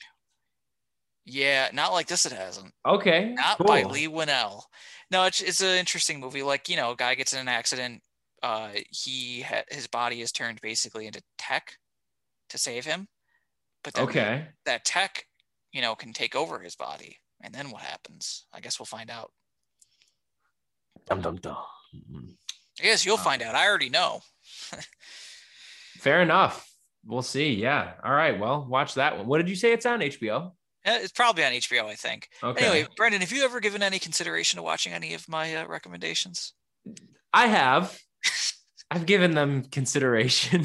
Yeah, not like this. It hasn't. Okay, not cool. by Lee Winnell. No, it's it's an interesting movie. Like, you know, a guy gets in an accident. Uh, he ha- his body is turned basically into tech to save him. But then okay, that tech, you know, can take over his body, and then what happens? I guess we'll find out. Dum dum dum. I guess you'll Uh, find out. I already know. Fair enough. We'll see. Yeah. All right. Well, watch that one. What did you say it's on? H B O? Eh, It's probably on H B O, I think. Okay. Anyway, Brendan, have you ever given any consideration to watching any of my uh, recommendations? I have. I've given them consideration.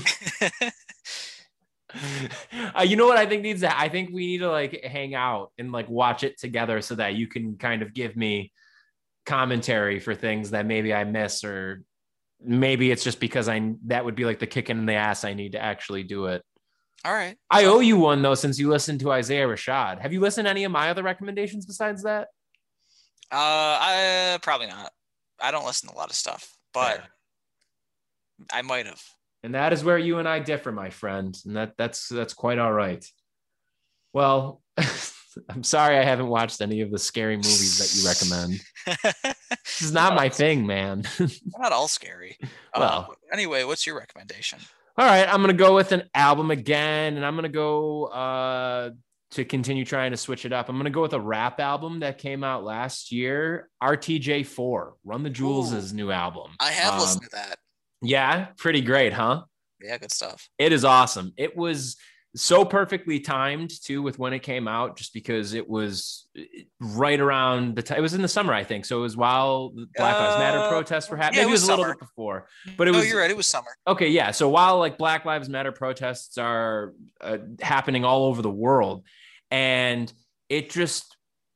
uh, you know what I think needs to, I think we need to like hang out and like watch it together so that you can kind of give me commentary for things that maybe I miss, or maybe it's just because I, that would be like the kick in the ass. I need to actually do it. All right. I owe you one though, since you listened to Isaiah Rashad. Have you listened to any of my other recommendations besides that? Uh, I probably not. I don't listen to a lot of stuff, but Fair. I might have. And that is where you and I differ, my friend. And that that's that's quite all right. Well, I'm sorry I haven't watched any of the scary movies that you recommend. This is not my thing, man. They're not all scary. Well. Uh, anyway, what's your recommendation? All right, I'm gonna go with an album again, and I'm gonna go uh, to continue trying to switch it up. I'm gonna go with a rap album that came out last year. R T J four, Run the Jewels' new album. I have Um, listened to that. Yeah, pretty great, huh? Yeah, good stuff. It is awesome. It was so perfectly timed too with when it came out, just because it was right around the time. It was in the summer, I think. So it was while the Black Lives Matter Uh, protests were happening. yeah, it Maybe it was, was a little summer. bit before, but it No, was. you're right. It was summer. Okay, yeah. So while like Black Lives Matter protests are uh, happening all over the world, and it just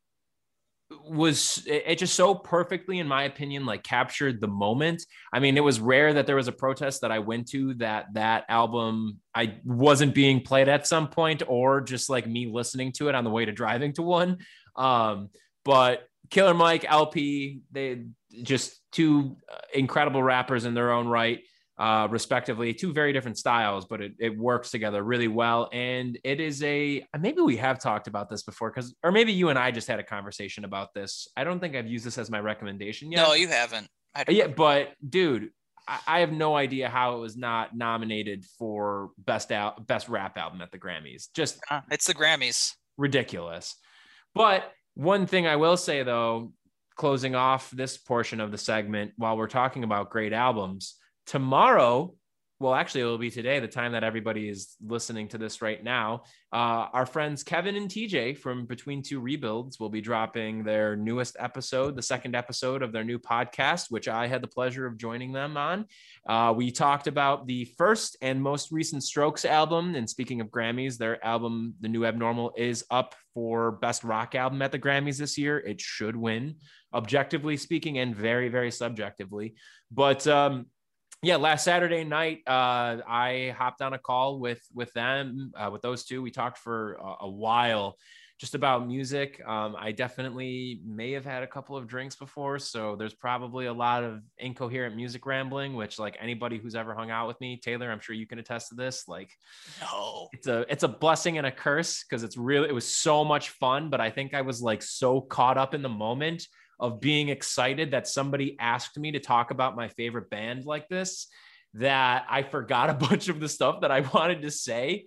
was, it just so perfectly, in my opinion, like captured the moment. I mean, it was rare that there was a protest that I went to that that album I wasn't being played at some point, or just like me listening to it on the way to driving to one. Um, but Killer Mike, L P, they just two incredible rappers in their own right. Uh, respectively, two very different styles, but it, it works together really well. And it is a, maybe we have talked about this before, because, or maybe you and I just had a conversation about this. I don't think I've used this as my recommendation yet. No, you haven't. I don't Yeah, but dude, I, I have no idea how it was not nominated for best out, best rap album at the Grammys. Just Uh, it's the Grammys. ridiculous. But one thing I will say though, closing off this portion of the segment, while we're talking about great albums, tomorrow, well, actually, it'll be today, the time that everybody is listening to this right now. Uh, our friends Kevin and T J from Between Two Rebuilds will be dropping their newest episode, the second episode of their new podcast, which I had the pleasure of joining them on. Uh, we talked about the first and most recent Strokes album. And speaking of Grammys, their album, The New Abnormal, is up for Best Rock Album at the Grammys this year. It should win, objectively speaking, and very, very subjectively. But, um, yeah, last Saturday night, uh, I hopped on a call with with them, uh, with those two. We talked for a, a while just about music. Um, I definitely may have had a couple of drinks before, so there's probably a lot of incoherent music rambling, which, like, anybody who's ever hung out with me, Taylor, I'm sure you can attest to this. Like, No. it's a it's a blessing and a curse, because it's really, it was so much fun, but I think I was like so caught up in the moment of being excited that somebody asked me to talk about my favorite band like this, that I forgot a bunch of the stuff that I wanted to say.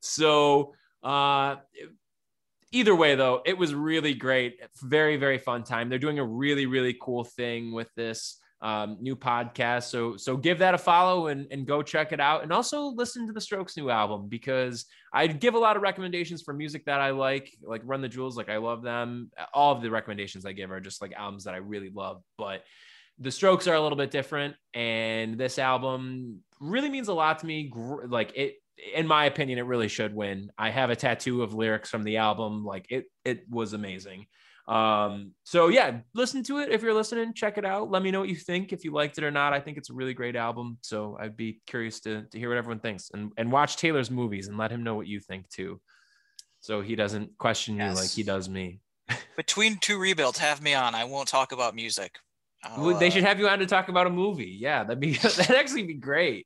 So uh, either way, though, it was really great. Very, very fun time. They're doing a really, really cool thing with this um, new podcast. So, so give that a follow and, and go check it out. And also listen to the Strokes' new album, because I'd give a lot of recommendations for music that I like, like Run the Jewels. Like, I love them. All of the recommendations I give are just like albums that I really love, but the Strokes are a little bit different. And this album really means a lot to me. Like, it, in my opinion, it really should win. I have a tattoo of lyrics from the album. Like, it, it was amazing. Um, so yeah, listen to it. If you're listening, check it out. Let me know what you think, if you liked it or not. I think it's a really great album. So I'd be curious to, to hear what everyone thinks, and, and watch Taylor's movies and let him know what you think too. So he doesn't question Yes. you like he does me. Between Two Rebuilds, have me on. I won't talk about music. I'll, They uh, should have you on to talk about a movie. Yeah, that'd be, that'd actually be great.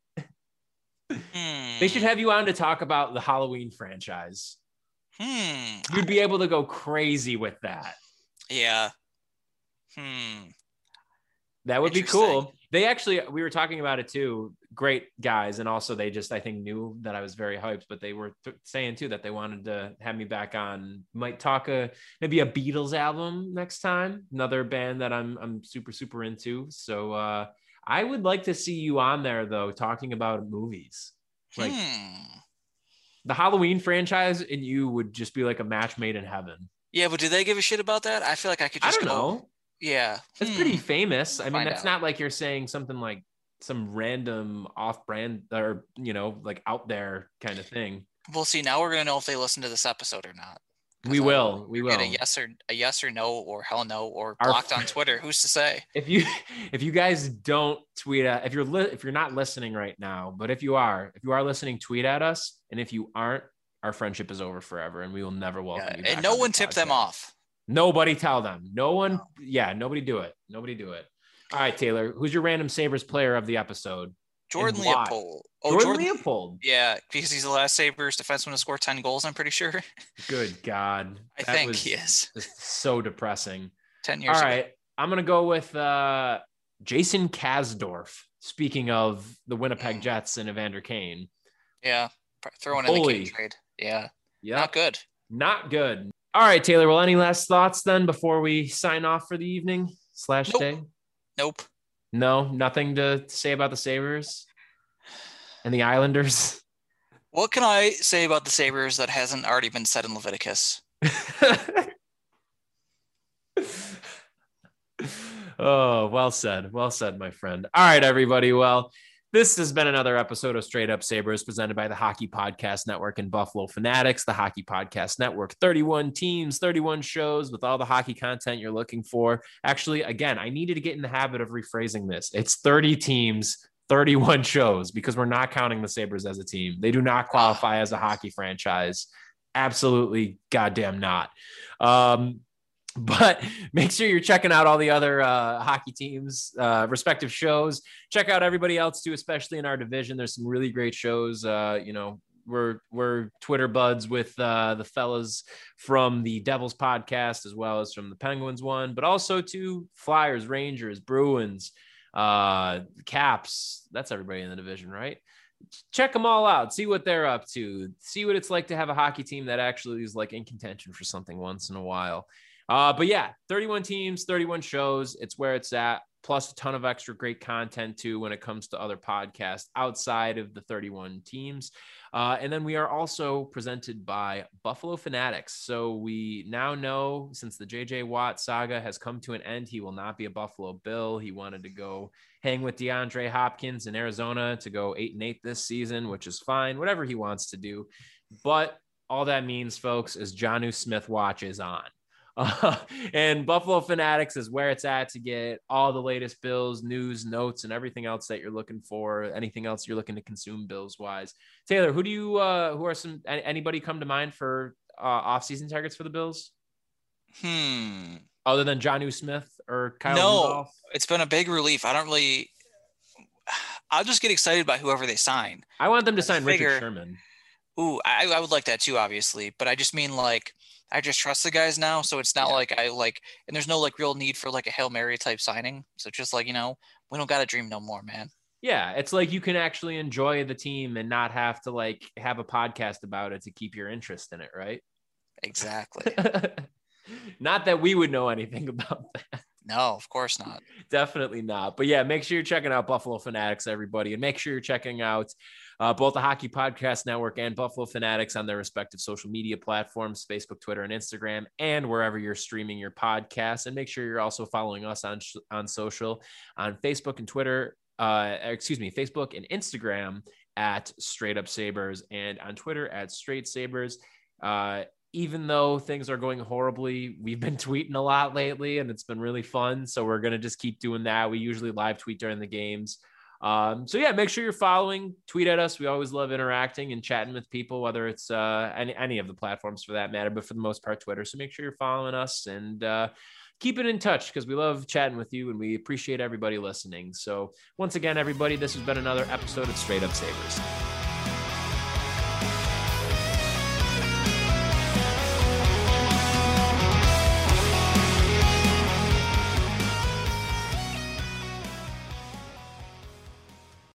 Hmm. They should have you on to talk about the Halloween franchise. Hmm. You'd be able to go crazy with that. Yeah. Hmm. That would be Interesting. cool. They actually, we were talking about it too. Great guys. And also they just, I think, knew that I was very hyped, but they were th- saying too that they wanted to have me back on. Might talk a, maybe a Beatles album next time. Another band that I'm, I'm super, super into. So uh, I would like to see you on there though, talking about movies. Like hmm. the Halloween franchise and you would just be like a match made in heaven. Yeah, but do they give a shit about that? I feel like I could I just don't go. know. Yeah. It's Hmm. pretty famous. I mean, Find that's out. not like you're saying something like some random off-brand or, you know, like out there kind of thing. We'll see. Now we're gonna know if they listen to this episode or not. We will. We will. Get a yes or a yes or no or hell no or Our blocked f- on Twitter. Who's to say? If you if you guys don't tweet at if you're li- if you're not listening right now, but if you are, if you are listening, tweet at us. And if you aren't, our friendship is over forever and we will never welcome Yeah, you back and no on one this tip them podcast. off. Nobody tell them. No one. No. Yeah, nobody do it. Nobody do it. All right, Taylor. Who's your random Sabres player of the episode? Jordan And why? Leopold. Oh, Jordan, Jordan Leopold. Yeah, because he's the last Sabres defenseman to score ten goals, I'm pretty sure. Good God. I That think was he is. just so depressing. ten years All ago. right. I'm going to go with uh, Jason Kasdorf. Speaking of the Winnipeg Mm. Jets and Evander Kane. Yeah. Throwing in the Bully. Kane trade. Yeah. Yeah. Not good. Not good. All right, Taylor. Well, any last thoughts then before we sign off for the evening slash Nope. day? Nope. No, nothing to say about the Sabres and the Islanders. What can I say about the Sabres that hasn't already been said in Leviticus? Oh, well said. Well said, my friend. All right, everybody. Well, this has been another episode of Straight Up Sabres presented by the Hockey Podcast Network and Buffalo Fanatics. The Hockey Podcast Network, thirty-one teams, thirty-one shows with all the hockey content you're looking for. Actually, again, I needed to get in the habit of rephrasing this. It's thirty teams, thirty-one shows because we're not counting the Sabres as a team. They do not qualify as a hockey franchise. Absolutely goddamn not. Um, But make sure you're checking out all the other uh, hockey teams' uh, respective shows. Check out everybody else too, especially in our division. There's some really great shows. Uh, you know, we're we're Twitter buds with uh, the fellas from the Devils podcast as well as from the Penguins one, but also to Flyers, Rangers, Bruins, uh, Caps. That's everybody in the division, right? Check them all out. See what they're up to. See what it's like to have a hockey team that actually is like in contention for something once in a while. Uh, but yeah, thirty-one teams, thirty-one shows. It's where it's at. Plus a ton of extra great content too when it comes to other podcasts outside of the thirty-one teams. Uh, and then we are also presented by Buffalo Fanatics. So we now know since the J J Watt saga has come to an end, he will not be a Buffalo Bill. He wanted to go hang with DeAndre Hopkins in Arizona to go eight and eight this season, which is fine, whatever he wants to do. But all that means, folks, is Jonnu Smith watch is on. Uh, and Buffalo Fanatics is where it's at to get all the latest Bills news, notes, and everything else that you're looking for. Anything else you're looking to consume Bills wise. Taylor, who do you, uh, who are some, anybody come to mind for uh, off-season targets for the Bills? Hmm. Other than Jonnu Smith or Kyle No, Rudolph? It's been a big relief. I don't really, I'll just get excited by whoever they sign. I want them to sign figure- Richard Sherman. Ooh, I, I would like that too, obviously. But I just mean like, I just trust the guys now. So it's not Yeah. like I like, and there's no like real need for like a Hail Mary type signing. So just like, you know, we don't got to dream no more, man. Yeah, it's like you can actually enjoy the team and not have to like have a podcast about it to keep your interest in it, right? Exactly. Not that we would know anything about that. No, of course not. Definitely not. But yeah, make sure you're checking out Buffalo Fanatics, everybody. And make sure you're checking out uh, both the Hockey Podcast Network and Buffalo Fanatics on their respective social media platforms, Facebook, Twitter, and Instagram, and wherever you're streaming your podcasts. And make sure you're also following us on, on social, on Facebook and Twitter, uh, excuse me, Facebook and Instagram at Straight Up Sabres, and on Twitter at Straight Sabres. Uh, even though things are going horribly, we've been tweeting a lot lately and it's been really fun. So we're going to just keep doing that. We usually live tweet during the games. Um, so yeah, make sure you're following, tweet at us. We always love interacting and chatting with people, whether it's uh, any, any of the platforms for that matter, but for the most part, Twitter. So make sure you're following us and uh, keep it in touch because we love chatting with you and we appreciate everybody listening. So once again, everybody, this has been another episode of Straight Up Sabres.